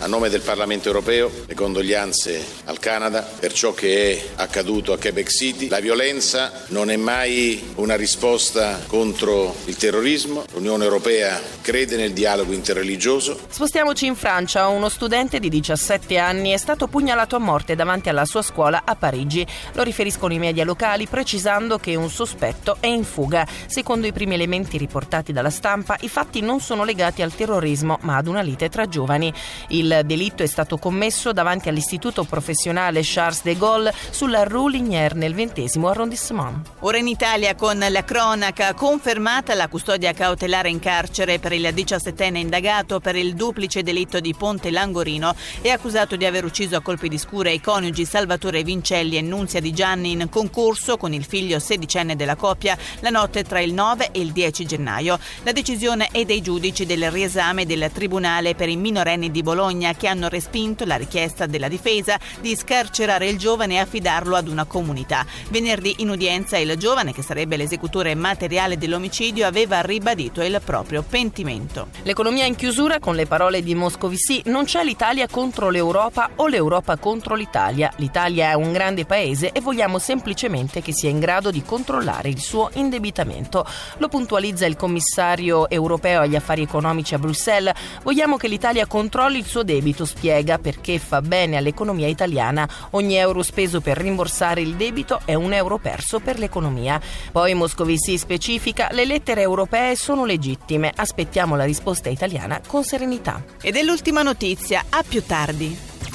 Speaker 12: a nome del Parlamento europeo le condoglianze al Canada per ciò che è accaduto a Quebec City. La violenza non è mai una risposta contro il terrorismo. L'Unione Europea crede nel dialogo interreligioso.
Speaker 13: Spostiamoci in Francia. Uno studente di diciassette anni è stato pugnalato a morte davanti alla sua scuola a Parigi. Lo riferiscono i media locali, precisando che un sospetto è in fuga. Secondo i primi elementi riportati dalla stampa, i fatti non sono legati al terrorismo, ma ad una lite tra giovani. Il delitto è stato commesso davanti all'istituto professionale Charles de Gaulle sulla Rue Lignières nel ventesimo arrondissement.
Speaker 14: Ora in Italia con la cronaca, confermata la custodia cautelare in carcere per il diciassettenne indagato per il duplice delitto di Ponte Langorino e accusato di aver ucciso a colpi di scure i coniugi Salvatore Vincelli e Nunzia Di Gianni in concorso con il figlio sedicenne della coppia la notte tra il nove e il dieci gennaio. La decisione è dei giudici del riesame del Tribunale per i minorenni di Bologna, che hanno respinto la richiesta della difesa di scarcerare il giovane e affidarlo ad una comunità. Venerdì in udienza il giovane, che sarebbe l'esecutore materiale dell'omicidio, aveva ribadito il proprio pentimento.
Speaker 13: L'economia in chiusura con le parole di Moscovici: non c'è l'Italia contro l'Europa o l'Europa contro l'Italia. L'Italia è un grande paese e vogliamo semplicemente che sia in grado di controllare il suo indebitamento. Lo puntualizza il commissario europeo agli affari economici a Bruxelles. Vogliamo che l'Italia controlli il suo debito, spiega, perché fa bene all'economia italiana. Ogni euro speso per rimborsare il debito è un euro perso per l'economia. Poi Moscovici specifica: le lettere europee sono legittime, aspettiamo la risposta italiana con serenità.
Speaker 14: Ed è l'ultima notizia, a più tardi.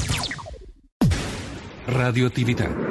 Speaker 2: Radioattività.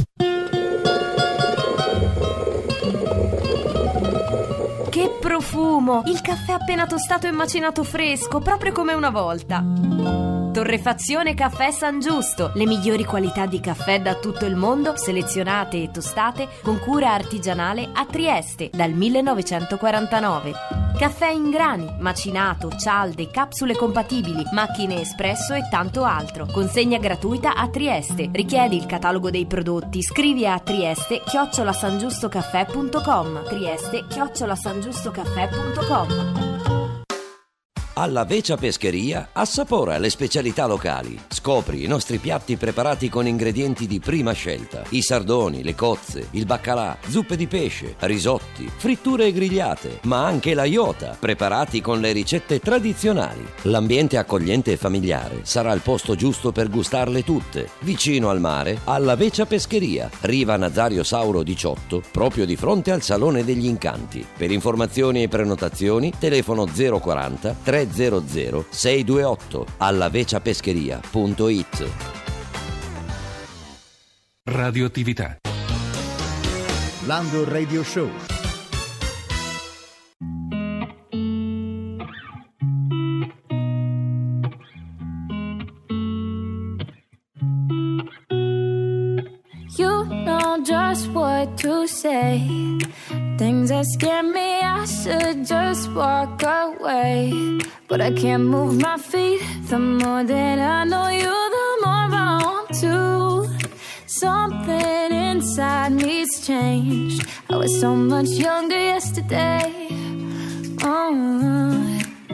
Speaker 15: Che profumo! Il caffè appena tostato e macinato fresco, proprio come una volta. Torrefazione Caffè San Giusto, le migliori qualità di caffè da tutto il mondo, selezionate e tostate con cura artigianale a Trieste dal millenovecentoquarantanove. Caffè in grani, macinato, cialde, capsule compatibili, macchine espresso e tanto altro. Consegna gratuita a Trieste. Richiedi il catalogo dei prodotti, scrivi a trieste chiocciola sangiustocaffè punto com. Trieste chiocciola sangiustocaffè punto com.
Speaker 3: Alla Vecia Pescheria assapora le specialità locali. Scopri i nostri piatti preparati con ingredienti di prima scelta: i sardoni, le cozze, il baccalà, zuppe di pesce, risotti, fritture e grigliate, ma anche la iota, preparati con le ricette tradizionali. L'ambiente accogliente e familiare sarà il posto giusto per gustarle tutte. Vicino al mare, alla Vecia Pescheria, Riva Nazario Sauro diciotto, proprio di fronte al Salone degli Incanti. Per informazioni e prenotazioni, telefono zero quaranta tre zero zero sei due otto. alla vecia pescheria punto it.
Speaker 2: Radioattività.
Speaker 1: Lando Radio Show.
Speaker 16: You know just what to say. Things that scare me, I should just walk away. But I can't move my feet. The more that I know you, the more I want to. Something inside me's changed. I was so much younger yesterday. Oh.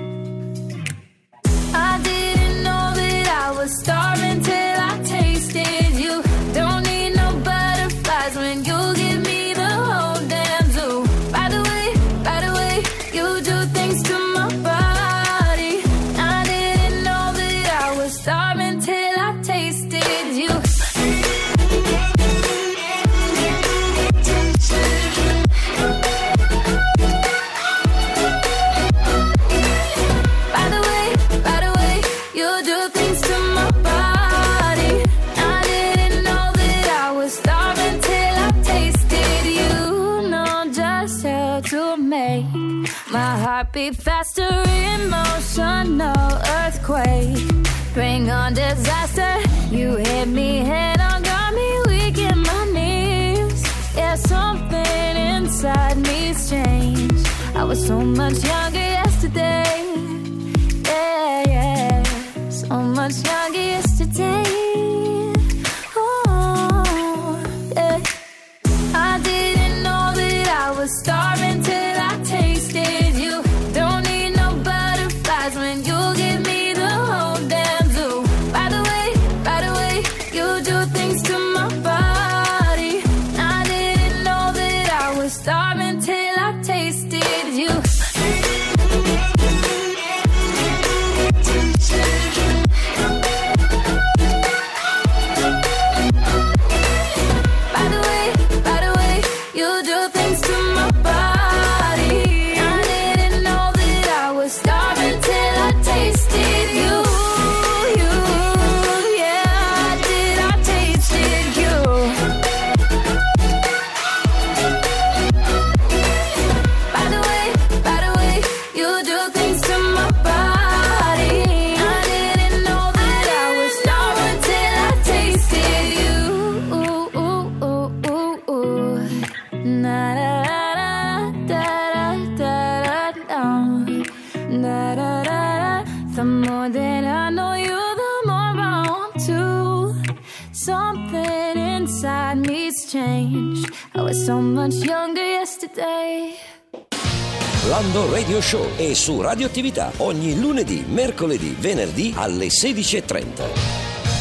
Speaker 16: I didn't know that I was starving till I tasted you. Don't need no butterflies when you give me the whole damn zoo. By the way, by the way, you do things to my body. I didn't know that I was starving till I tasted you. By the way, by the way, you do things to my body. I didn't know that I was starving till I tasted you. Know just how to make my heart beat faster, emotional earthquake. Bring on disaster. You hit me head on, got me weak in my knees. Yeah, something inside me's changed. I was so much younger yesterday. Yeah, yeah, so much younger yesterday. Oh, yeah. I didn't know that I was starving till I tasted you. Don't need no butterflies when you give me the whole damn zoo. was so much younger yesterday.
Speaker 3: Lando Radio Show è su Radioattività ogni lunedì, mercoledì, venerdì alle sedici e trenta.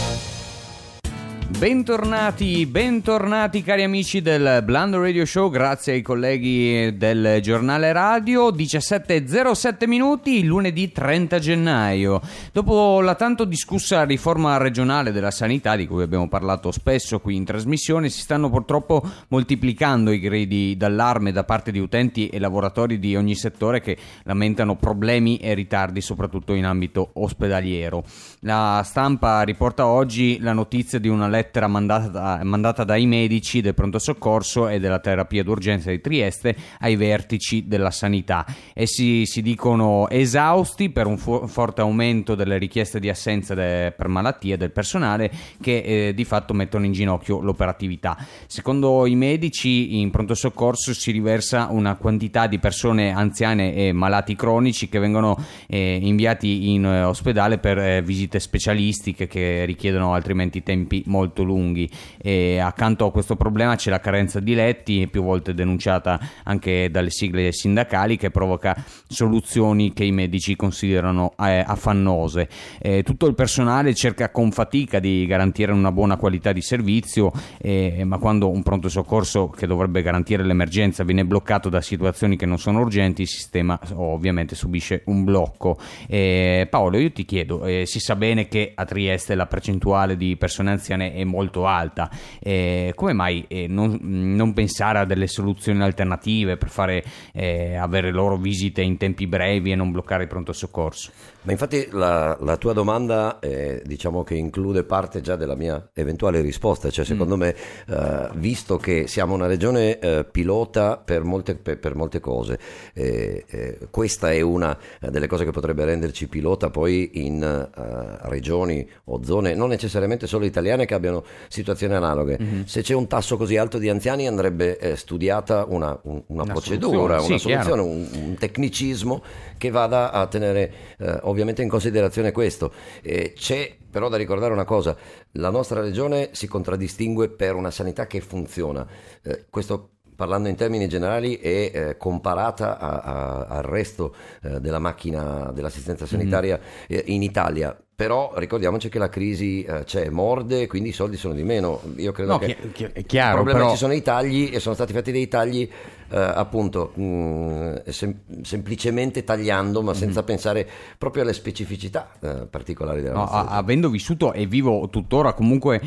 Speaker 7: Bentornati, bentornati cari amici del Blando Radio Show, grazie ai colleghi del giornale radio. Diciassette e zero sette minuti, lunedì trenta gennaio. Dopo la tanto discussa riforma regionale della sanità, di cui abbiamo parlato spesso qui in trasmissione, si stanno purtroppo moltiplicando i gridi d'allarme da parte di utenti e lavoratori di ogni settore che lamentano problemi e ritardi soprattutto in ambito ospedaliero. La stampa riporta oggi la notizia di una lettera Mandata, mandata dai medici del pronto soccorso e della terapia d'urgenza di Trieste ai vertici della sanità. Essi si dicono esausti per un fu- forte aumento delle richieste di assenza de- per malattie del personale che eh, di fatto mettono in ginocchio l'operatività. Secondo i medici in pronto soccorso si riversa una quantità di persone anziane e malati cronici che vengono eh, inviati in eh, ospedale per eh, visite specialistiche che richiedono altrimenti tempi molto lunghi. E accanto a questo problema c'è la carenza di letti, più volte denunciata anche dalle sigle sindacali, che provoca soluzioni che i medici considerano eh, affannose. Eh, tutto il personale cerca con fatica di garantire una buona qualità di servizio, eh, ma quando un pronto soccorso che dovrebbe garantire l'emergenza viene bloccato da situazioni che non sono urgenti, il sistema ovviamente subisce un blocco. Eh, Paolo, io ti chiedo, eh, si sa bene che a Trieste la percentuale di persone anziane è molto alta, eh, come mai eh, non, non pensare a delle soluzioni alternative per fare eh, avere loro visite in tempi brevi e non bloccare il pronto soccorso?
Speaker 17: Ma infatti la, la tua domanda eh, diciamo che include parte già della mia eventuale risposta, cioè secondo mm. me eh, visto che siamo una regione eh, pilota per molte, per, per molte cose, eh, eh, questa è una delle cose che potrebbe renderci pilota poi in eh, regioni o zone non necessariamente solo italiane che abbiano situazioni analoghe. Mm-hmm. Se c'è un tasso così alto di anziani andrebbe eh, studiata una, un, una, una procedura, soluzione, una sì, soluzione, un, un tecnicismo che vada a tenere eh, ovviamente in considerazione questo. Eh, c'è però da ricordare una cosa: la nostra regione si contraddistingue per una sanità che funziona. Eh, questo parlando in termini generali è eh, comparata a, a, al resto eh, della macchina dell'assistenza sanitaria mm-hmm. eh, in Italia. Però ricordiamoci che la crisi eh, c'è, morde, quindi i soldi sono di meno. Io credo
Speaker 7: no,
Speaker 17: che
Speaker 7: chi- chi- è chiaro,
Speaker 17: il problema
Speaker 7: però...
Speaker 17: ci sono i tagli e sono stati fatti dei tagli eh, appunto mh, sem- semplicemente tagliando, ma senza mm-hmm. pensare proprio alle specificità eh, particolari della
Speaker 7: no,
Speaker 17: nostra
Speaker 7: a- avendo vissuto e vivo tuttora comunque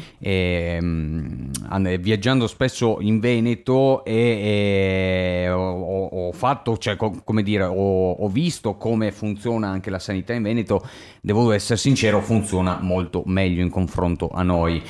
Speaker 7: ehm, viaggiando spesso in Veneto e, e ho, ho fatto, cioè co- come dire, ho, ho visto come funziona anche la sanità in Veneto. Devo essere sincero, funziona molto meglio in confronto a noi.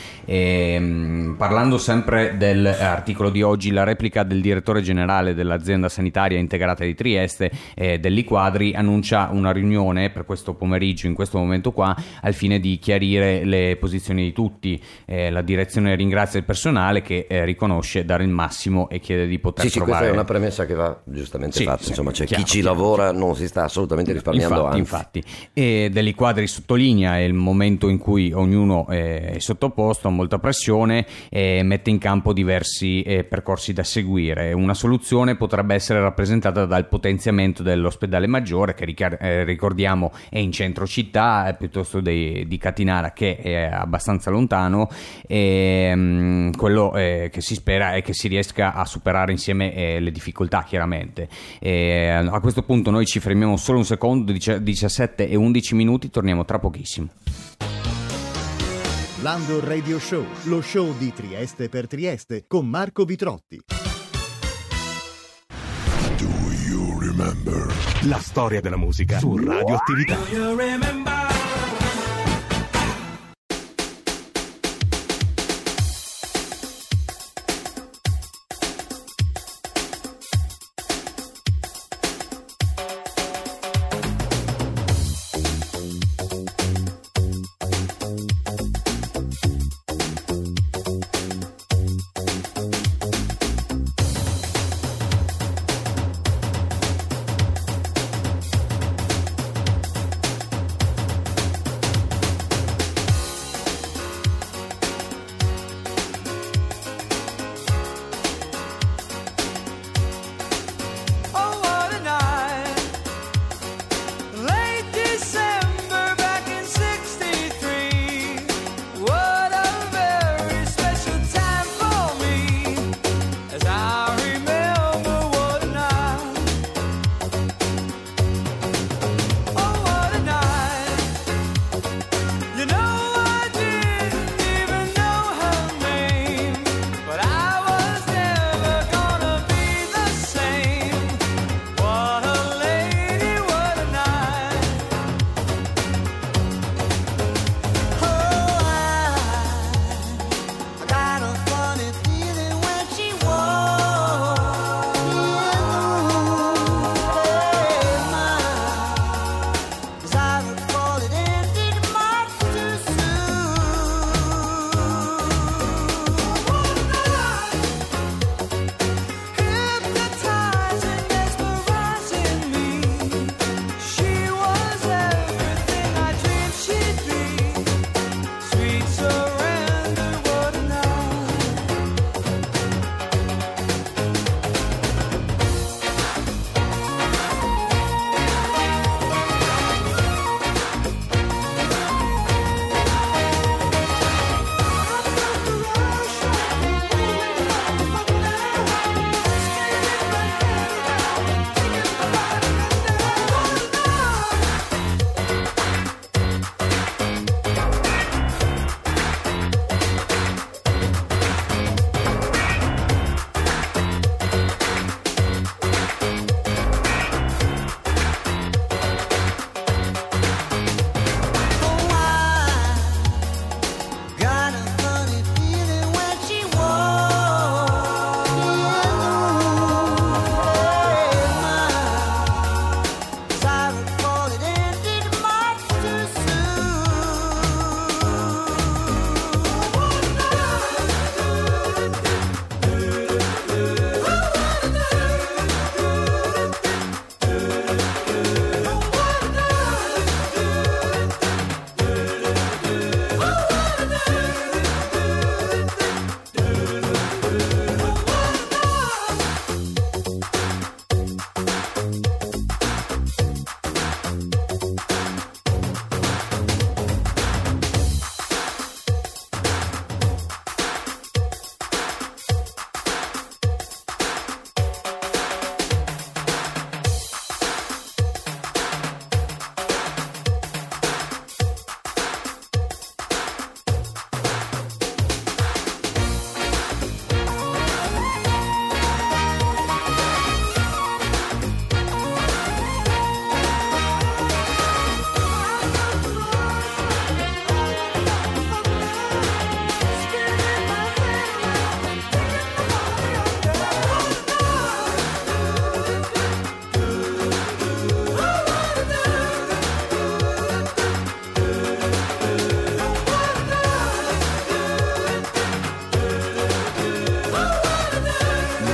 Speaker 7: E, parlando sempre dell'articolo di oggi, la replica del direttore generale dell'azienda sanitaria integrata di Trieste, eh, Delli Quadri, annuncia una riunione per questo pomeriggio, in questo momento qua, al fine di chiarire le posizioni di tutti. Eh, la direzione ringrazia il personale che eh, riconosce dare il massimo e chiede di poter
Speaker 17: sì,
Speaker 7: trovare...
Speaker 17: Sì, questa è una premessa che va giustamente
Speaker 7: sì,
Speaker 17: fatta.
Speaker 7: sì,
Speaker 17: Insomma, c'è
Speaker 7: chiaro,
Speaker 17: chi ci
Speaker 7: chiaro,
Speaker 17: lavora
Speaker 7: chiaro.
Speaker 17: non si sta assolutamente risparmiando,
Speaker 7: infatti,
Speaker 17: anzi.
Speaker 7: infatti. E Delli Quadri sottolinea il momento in cui ognuno è sottoposto a molta pressione e mette in campo diversi eh, percorsi da seguire. Una soluzione potrebbe essere rappresentata dal potenziamento dell'ospedale maggiore, che ricar- eh, ricordiamo è in centro città, eh, piuttosto di, di Catinara, che è abbastanza lontano, e mh, quello eh, che si spera è che si riesca a superare insieme eh, le difficoltà, chiaramente. E, a questo punto noi ci fermiamo solo un secondo, diciassette e undici minuti, torniamo tra pochissimo.
Speaker 1: Lando Radio Show, lo show di Trieste per Trieste con Marco Vitrotti.
Speaker 18: Do you remember? La storia della musica su Radioattività. Do you remember?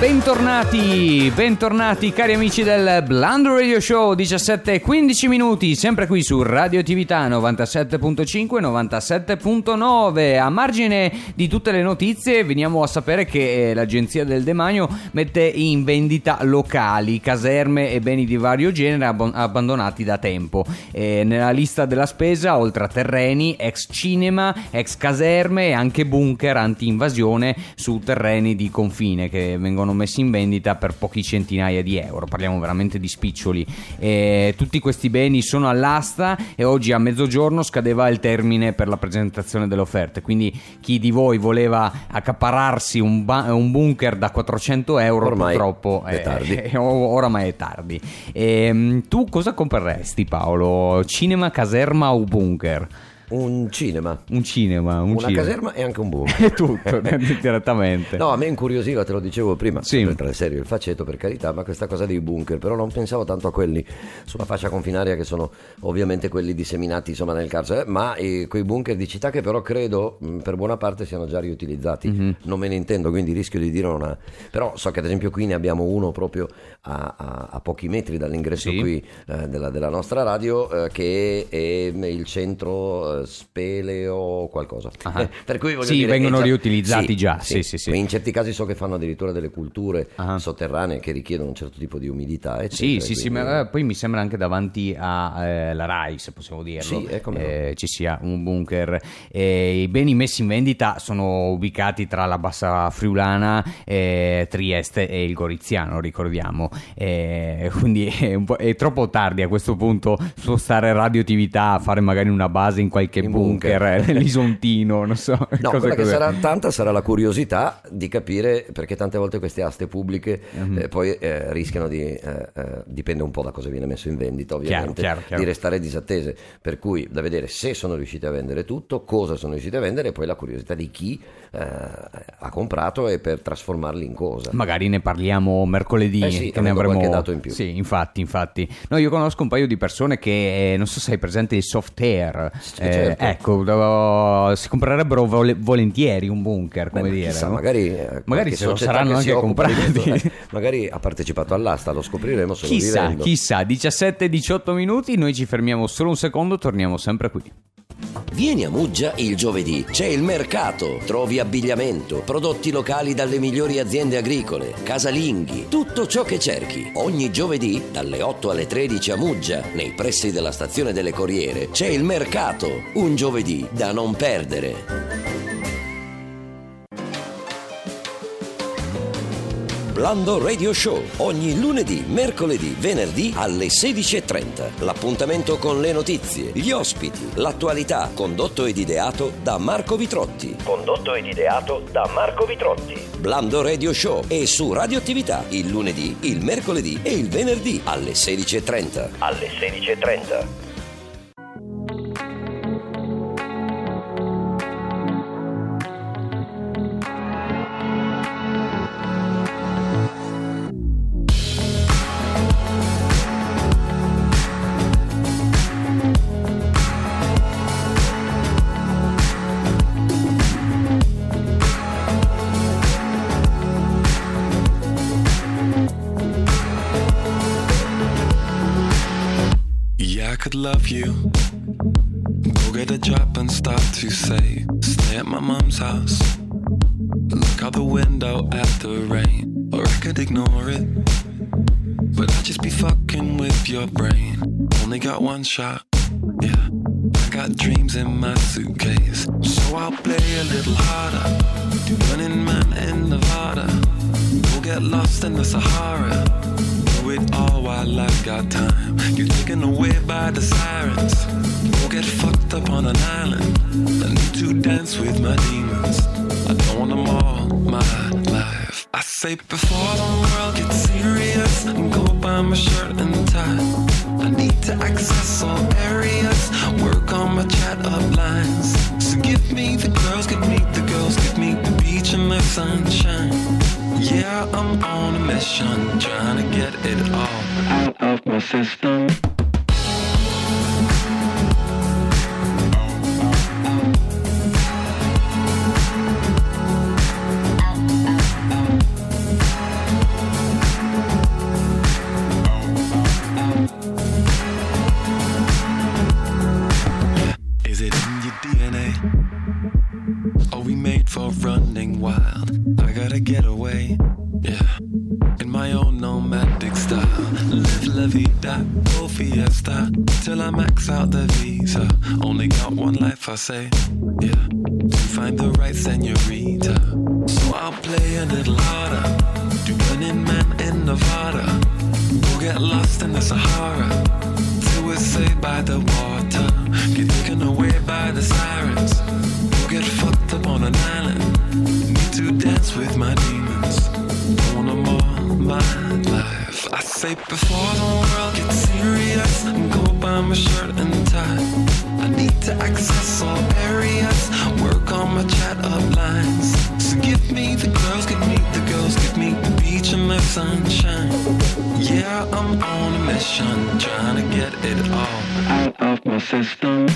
Speaker 7: bentornati, bentornati cari amici del Blando Radio Show, diciassette e quindici minuti, sempre qui su Radioattività novantasette virgola cinque, novantasette virgola nove. A margine di tutte le notizie veniamo a sapere che l'Agenzia del Demanio mette in vendita locali, caserme e beni di vario genere ab- abbandonati da tempo. E nella lista della spesa, oltre a terreni, ex cinema, ex caserme e anche bunker anti-invasione su terreni di confine che vengono messi in vendita per pochi centinaia di euro. Parliamo veramente di spiccioli. E tutti questi beni sono all'asta e oggi a mezzogiorno scadeva il termine per la presentazione delle offerte, quindi chi di voi voleva accaparrarsi un, ba- un bunker da quattrocento euro ormai purtroppo è, è tardi. È, oramai è tardi. E, tu cosa compreresti, Paolo? Cinema, caserma o bunker?
Speaker 17: Un cinema.
Speaker 7: Un cinema, un
Speaker 17: una
Speaker 7: cinema.
Speaker 17: caserma e anche un bunker.
Speaker 7: È tutto, direttamente.
Speaker 17: No, a me incuriosiva, te lo dicevo prima,
Speaker 7: sì.
Speaker 17: Tra il serio e il faceto, per carità, ma questa cosa dei bunker, però non pensavo tanto a quelli sulla fascia confinaria, che sono ovviamente quelli disseminati insomma nel carcere, ma eh, quei bunker di città che però credo mh, per buona parte siano già riutilizzati. Mm-hmm. Non me ne intendo, quindi rischio di dire una... Però so che ad esempio qui ne abbiamo uno proprio a, a, a pochi metri dall'ingresso sì. qui eh, della, della nostra radio, eh, che è, è il centro... Spele o qualcosa. Uh-huh. Per cui voglio
Speaker 7: sì,
Speaker 17: dire,
Speaker 7: vengono
Speaker 17: già...
Speaker 7: riutilizzati
Speaker 17: sì,
Speaker 7: già.
Speaker 17: Sì.
Speaker 7: Sì, sì, sì.
Speaker 17: In certi casi so che fanno addirittura delle culture
Speaker 7: uh-huh.
Speaker 17: sotterranee che richiedono un certo tipo di umidità. Eccetera,
Speaker 7: sì, sì,
Speaker 17: quindi...
Speaker 7: sì, ma poi mi sembra anche davanti alla eh, RAI, se possiamo dirlo,
Speaker 17: sì,
Speaker 7: eh, ci sia un bunker. Eh, I beni messi in vendita sono ubicati tra la Bassa Friulana, eh, Trieste e il Goriziano, ricordiamo. Eh, quindi è, un po', è troppo tardi a questo punto spostare Radioattività a fare magari una base in qualche in bunker. Nell'Isontino, non so.
Speaker 17: No,
Speaker 7: cosa
Speaker 17: quella che
Speaker 7: cos'è.
Speaker 17: sarà tanta sarà la curiosità di capire, perché tante volte queste aste pubbliche mm-hmm. eh, poi eh, rischiano di eh, eh, dipende un po' da cosa viene messo in vendita, ovviamente,
Speaker 7: chiaro, chiaro, chiaro.
Speaker 17: di restare disattese, per cui da vedere se sono riusciti a vendere tutto, cosa sono riusciti a vendere, e poi la curiosità di chi eh, ha comprato e per trasformarli in cosa.
Speaker 7: Magari ne parliamo mercoledì,
Speaker 17: eh sì,
Speaker 7: che ne avremo
Speaker 17: qualche dato in più.
Speaker 7: Sì, infatti, infatti. No, io conosco un paio di persone che eh, non so se hai presente il soft air.
Speaker 17: Sì,
Speaker 7: eh,
Speaker 17: certo.
Speaker 7: Ecco, si comprerebbero vol- volentieri un bunker, come
Speaker 17: Beh,
Speaker 7: dire,
Speaker 17: chissà,
Speaker 7: no?
Speaker 17: magari, eh,
Speaker 7: magari se lo
Speaker 17: società
Speaker 7: saranno
Speaker 17: che si
Speaker 7: anche
Speaker 17: occupa di
Speaker 7: comprati.
Speaker 17: questo, eh, magari ha partecipato all'asta, lo scopriremo solo
Speaker 7: Chissà,
Speaker 17: vivendo.
Speaker 7: chissà, diciassette e diciotto minuti, noi ci fermiamo solo un secondo, torniamo sempre qui.
Speaker 3: Vieni a Muggia il giovedì, c'è il mercato, trovi abbigliamento, prodotti locali dalle migliori aziende agricole, casalinghi, tutto ciò che cerchi. Ogni giovedì dalle otto alle tredici a Muggia, nei pressi della stazione delle Corriere, c'è il mercato, un giovedì da non perdere. Blando Radio Show, ogni lunedì, mercoledì, venerdì alle sedici e trenta. L'appuntamento con le notizie, gli ospiti, l'attualità, condotto ed ideato da Marco Vitrotti. Condotto ed ideato da Marco Vitrotti. Blando Radio Show è su Radioattività il lunedì, il mercoledì e il venerdì alle sedici e trenta. Alle sedici e trenta.
Speaker 19: Love you. Go get a job and start to save. Stay at my mom's house. Look out the window at the rain. Or I could ignore it, but I'd just be fucking with your brain. Only got one shot, yeah. I got dreams in my suitcase, so I'll play a little harder. Running man in Nevada. Go get lost in the Sahara. Do it all while I've got time. You're taken away by the sirens. Go get fucked up on an island. I need to dance with my demons. I don't want them all my life. I say before the world gets serious, go buy my shirt and tie. I need to access all areas, work on my chat up lines. So give me the girls, give me the girls, give me the beach and the sunshine. Yeah, I'm on a mission, trying to get it all out of my system. Live la vida, go fiesta, till I max out the visa. Only got one life, I say, yeah. To find the right señorita, so I'll play a little harder. Do Burning Man in Nevada, go get lost in the Sahara, till we're saved by the water. Get taken away by the sirens, go get fucked up on an island. Need to dance with my demons, don't wanna more my life. I say before the world gets serious, go buy my shirt and tie. I need to access all areas, work on my chat up lines. So give me the girls, give me the girls, give me the beach and my sunshine. Yeah, I'm on a mission, trying to get it all out of my system.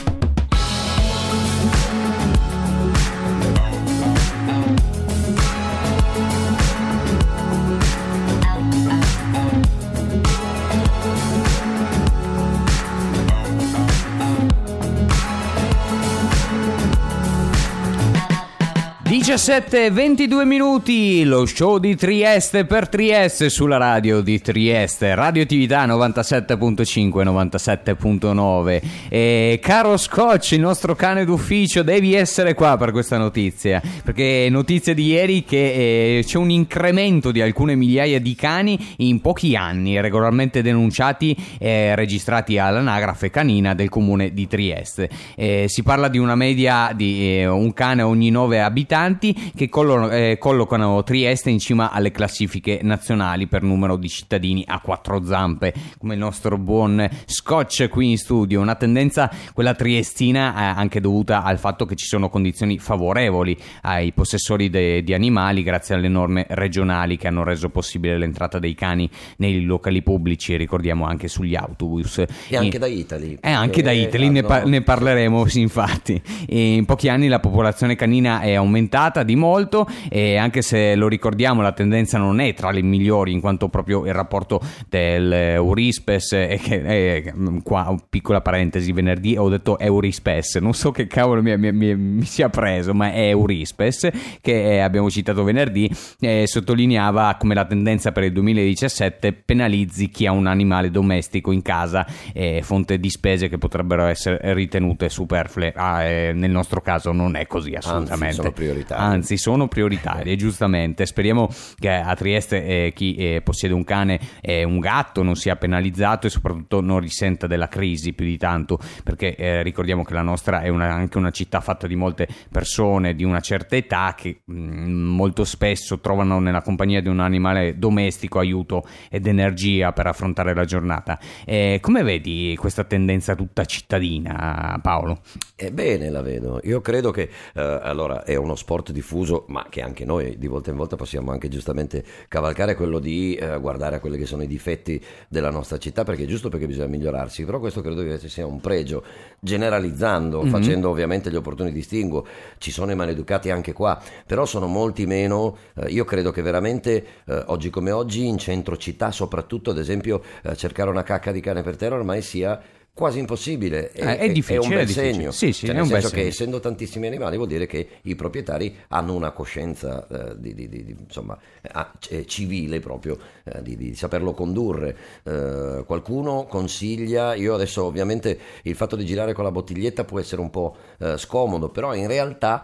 Speaker 7: diciassette e ventidue minuti, lo show di Trieste per Trieste sulla radio di Trieste, Radioattività novantasette virgola cinque, novantasette virgola nove. E caro Scotch, il nostro cane d'ufficio, devi essere qua per questa notizia, perché notizia di ieri che eh, c'è un incremento di alcune migliaia di cani in pochi anni, regolarmente denunciati e registrati all'anagrafe canina del comune di Trieste. Eh, si parla di una media di eh, un cane ogni nove abitanti, che collo- eh, collocano Trieste in cima alle classifiche nazionali per numero di cittadini a quattro zampe, come il nostro buon Scotch qui in studio. Una tendenza, quella triestina, eh, anche dovuta al fatto che ci sono condizioni favorevoli ai possessori de- di animali grazie alle norme regionali che hanno reso possibile l'entrata dei cani nei locali pubblici, ricordiamo anche sugli autobus.
Speaker 17: E anche da Italy.
Speaker 7: E anche da Italy, hanno... ne, par- ne parleremo, sì, infatti. E in pochi anni la popolazione canina è aumentata di molto, e anche se lo ricordiamo la tendenza non è tra le migliori, in quanto proprio il rapporto del Eurispes e che eh, qua piccola parentesi, venerdì ho detto Eurispes, non so che cavolo mi, mi, mi, mi sia preso, ma è Eurispes che eh, abbiamo citato venerdì, eh, sottolineava come la tendenza per il duemiladiciassette penalizzi chi ha un animale domestico in casa, eh, fonte di spese che potrebbero essere ritenute superflue. Ah, eh, nel nostro caso non è così, assolutamente.
Speaker 17: Anzi, sono prioritarie.
Speaker 7: Anzi, sono prioritarie, giustamente. Speriamo che a Trieste eh, chi eh, possiede un cane e un gatto non sia penalizzato e soprattutto non risenta della crisi più di tanto, perché eh, ricordiamo che la nostra è una, anche una città fatta di molte persone di una certa età che mh, molto spesso trovano nella compagnia di un animale domestico aiuto ed energia per affrontare la giornata. Eh, come vedi questa tendenza tutta cittadina, Paolo?
Speaker 17: Ebbene, la vedo. Io credo che eh, allora è uno sport diffuso, ma che anche noi di volta in volta possiamo anche giustamente cavalcare, quello di eh, guardare a quelli che sono i difetti della nostra città, perché è giusto, perché bisogna migliorarsi. Però questo credo che sia un pregio, generalizzando, mm-hmm. facendo ovviamente gli opportuni distinguo. Ci sono i maleducati anche qua, però sono molti meno. Eh, io credo che veramente eh, oggi come oggi in centro città, soprattutto ad esempio eh, cercare una cacca di cane per terra ormai sia quasi impossibile. È,
Speaker 7: eh, è difficile,
Speaker 17: è un bel
Speaker 7: è difficile.
Speaker 17: segno,
Speaker 7: sì, sì,
Speaker 17: cioè,
Speaker 7: è
Speaker 17: nel
Speaker 7: un bel
Speaker 17: senso
Speaker 7: segno.
Speaker 17: che essendo tantissimi animali vuol dire che i proprietari hanno una coscienza eh, di, di, di, insomma eh, civile proprio, eh, di, di saperlo condurre. Eh, qualcuno consiglia, io adesso ovviamente il fatto di girare con la bottiglietta può essere un po' eh, scomodo, però in realtà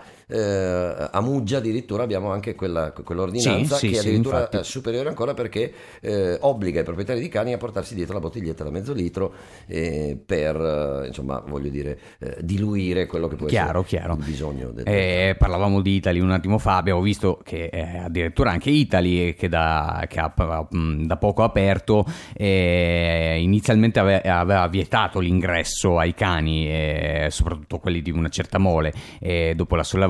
Speaker 17: eh, a Muggia addirittura abbiamo anche quella, quell'ordinanza
Speaker 7: sì,
Speaker 17: che
Speaker 7: sì,
Speaker 17: è addirittura
Speaker 7: sì,
Speaker 17: eh, superiore ancora, perché eh, obbliga i proprietari di cani a portarsi dietro la bottiglietta da mezzo litro eh, per eh, insomma voglio dire eh, diluire quello che può
Speaker 7: chiaro,
Speaker 17: essere
Speaker 7: chiaro.
Speaker 17: il bisogno del...
Speaker 7: eh, parlavamo di Italy un attimo fa, abbiamo visto che eh, addirittura anche Italy, che da, che ha da poco aperto, eh, inizialmente ave, aveva vietato l'ingresso ai cani, eh, soprattutto quelli di una certa mole, e dopo la sollevazione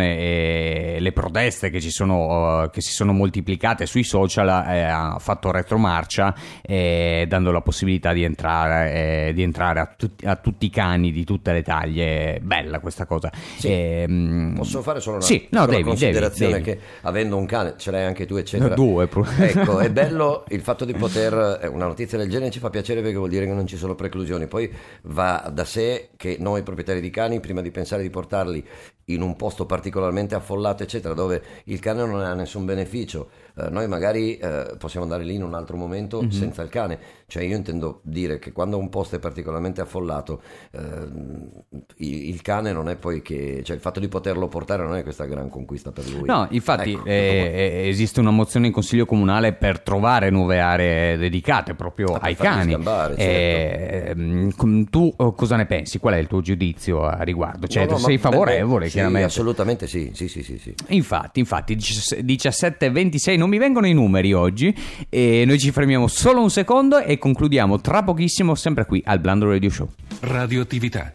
Speaker 7: e le proteste che ci sono, uh, che si sono moltiplicate sui social, eh, ha fatto retromarcia, eh, dando la possibilità di entrare, eh, di entrare a, tut- a tutti i cani di tutte le taglie. Bella questa cosa.
Speaker 17: Sì.
Speaker 7: Eh,
Speaker 17: Posso fare solo una,
Speaker 7: sì, no,
Speaker 17: una
Speaker 7: devi,
Speaker 17: considerazione
Speaker 7: devi, devi.
Speaker 17: che avendo un cane, ce l'hai anche tu eccetera,
Speaker 7: due
Speaker 17: ecco, è bello il fatto di poter, una notizia del genere ci fa piacere, perché vuol dire che non ci sono preclusioni. Poi va da sé che noi proprietari di cani, prima di pensare di portarli in un posto particolarmente affollato eccetera, dove il cane non ha nessun beneficio, eh, noi magari eh, possiamo andare lì in un altro momento mm-hmm. senza il cane. Cioè io intendo dire che quando un posto è particolarmente affollato, eh, il, il cane non è poi che, cioè il fatto di poterlo portare non è questa gran conquista per lui.
Speaker 7: No, infatti
Speaker 17: ecco,
Speaker 7: eh, esiste una mozione in Consiglio Comunale per trovare nuove aree dedicate proprio
Speaker 17: ah,
Speaker 7: ai
Speaker 17: per farli
Speaker 7: cani.
Speaker 17: Scambare, certo.
Speaker 7: eh, tu cosa ne pensi? Qual è il tuo giudizio a riguardo? Cioè
Speaker 17: no, no,
Speaker 7: sei
Speaker 17: ma,
Speaker 7: favorevole?
Speaker 17: beh,
Speaker 7: chiaramente.
Speaker 17: Sì, assolutamente sì, sì, sì, sì, sì.
Speaker 7: Infatti, infatti diciassette e ventisei, non mi vengono i numeri oggi e noi ci fermiamo solo un secondo e concludiamo tra pochissimo sempre qui al Blando Radio Show.
Speaker 2: Radioattività.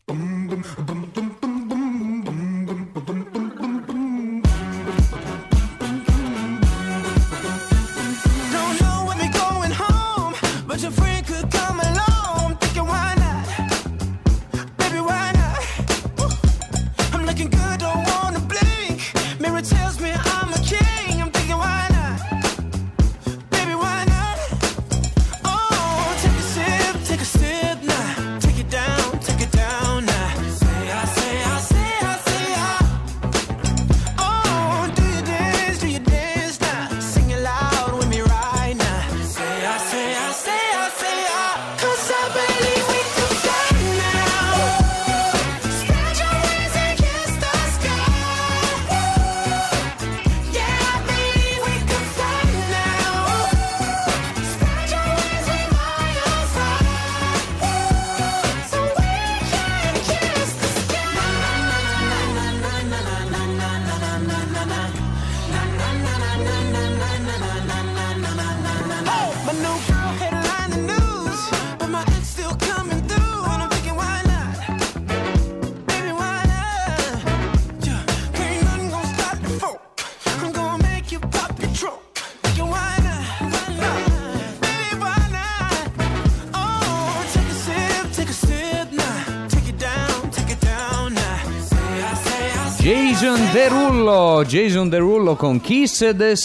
Speaker 7: Jason Derulo, Jason Derulo con Kiss the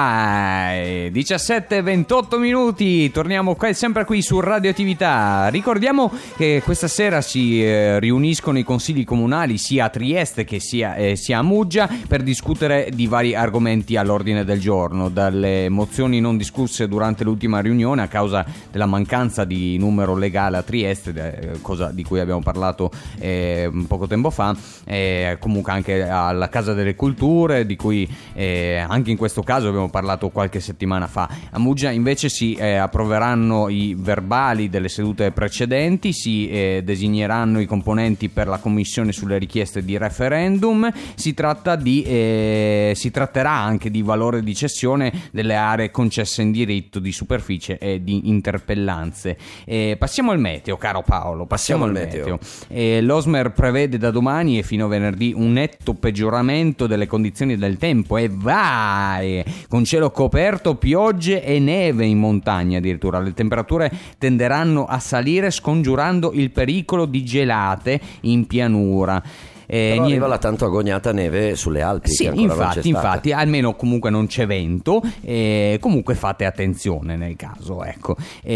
Speaker 7: Sky. diciassette e ventotto minuti, torniamo qua, sempre qui su Radioattività. Ricordiamo che questa sera si eh, riuniscono i consigli comunali sia a Trieste che sia, eh, sia a Muggia per discutere di vari argomenti all'ordine del giorno, dalle mozioni non discusse durante l'ultima riunione a causa della mancanza di numero legale a Trieste, eh, cosa di cui abbiamo parlato eh, poco tempo fa, eh, comunque anche alla Casa delle Culture, di cui eh, anche in questo caso abbiamo parlato qualche settimana fa. A Muggia invece si eh, approveranno i verbali delle sedute precedenti, si eh, designeranno i componenti per la commissione sulle richieste di referendum, si tratta di eh, si tratterà anche di valore di cessione delle aree concesse in diritto di superficie e di interpellanze. Eh, passiamo al meteo, caro Paolo, passiamo, passiamo al meteo, meteo. Eh, l'Osmer prevede da domani e fino a venerdì un netto peggioramento delle condizioni del tempo e vai, con cielo coperto, piogge e neve in montagna addirittura. Le temperature tenderanno a salire scongiurando il pericolo di gelate in pianura.
Speaker 17: Eh, Però arriva la tanto agognata neve sulle Alpi.
Speaker 7: Sì,
Speaker 17: che ancora
Speaker 7: infatti,
Speaker 17: non c'è
Speaker 7: infatti, almeno comunque non c'è vento. Eh, comunque fate attenzione nel caso, ecco.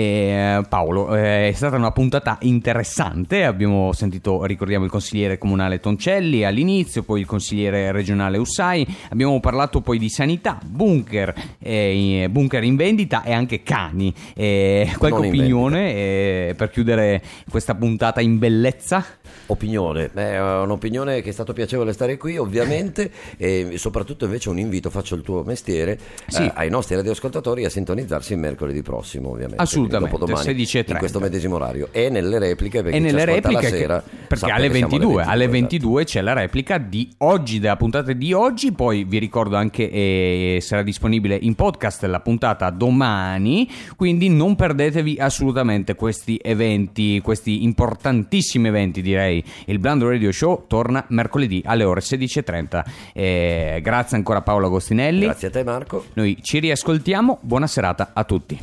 Speaker 7: Eh, Paolo, eh, è stata una puntata interessante. Abbiamo sentito, ricordiamo, il consigliere comunale Toncelli all'inizio, poi il consigliere regionale Ussai. Abbiamo parlato poi di sanità, bunker, eh, bunker in vendita e anche cani. Eh, qualche
Speaker 17: Non in
Speaker 7: opinione eh, per chiudere questa puntata in bellezza?
Speaker 17: Opinione, è un'opinione che è stato piacevole stare qui ovviamente e soprattutto invece un invito, faccio il tuo mestiere,
Speaker 7: sì.
Speaker 17: eh, ai nostri radioascoltatori a sintonizzarsi il mercoledì prossimo ovviamente.
Speaker 7: Assolutamente,
Speaker 17: dopodomani,
Speaker 7: sedici e trenta.
Speaker 17: in questo medesimo orario e nelle repliche perché
Speaker 7: e
Speaker 17: chi
Speaker 7: nelle
Speaker 17: ci ascolta
Speaker 7: repliche
Speaker 17: la sera
Speaker 7: perché alle ventidue, alle ventidue c'è la replica di oggi, della puntata di oggi. Poi vi ricordo anche eh, sarà disponibile in podcast la puntata domani, quindi non perdetevi assolutamente questi eventi, questi importantissimi eventi direi. Il Blando Radio Show torna mercoledì alle ore sedici e trenta. Eh, grazie ancora a Paolo Agostinelli.
Speaker 17: Grazie a te Marco.
Speaker 7: Noi ci riascoltiamo, buona serata a tutti.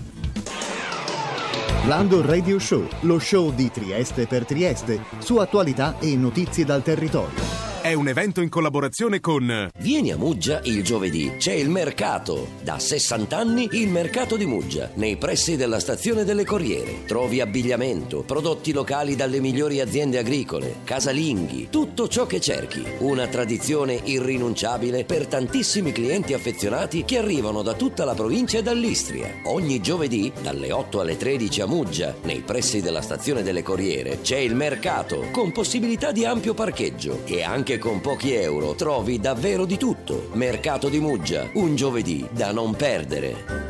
Speaker 1: Blando Radio Show, lo show di Trieste per Trieste, su attualità e notizie dal territorio.
Speaker 18: è un evento in collaborazione con...
Speaker 3: Vieni a Muggia il giovedì, c'è il mercato. Da sessanta anni il mercato di Muggia, nei pressi della stazione delle Corriere. Trovi abbigliamento, prodotti locali dalle migliori aziende agricole, casalinghi, tutto ciò che cerchi. Una tradizione irrinunciabile per tantissimi clienti affezionati che arrivano da tutta la provincia e dall'Istria. Ogni giovedì, dalle otto alle tredici a Muggia, nei pressi della stazione delle Corriere, c'è il mercato, con possibilità di ampio parcheggio. E anche con pochi euro trovi davvero di tutto. Mercato di Muggia, un giovedì da non perdere.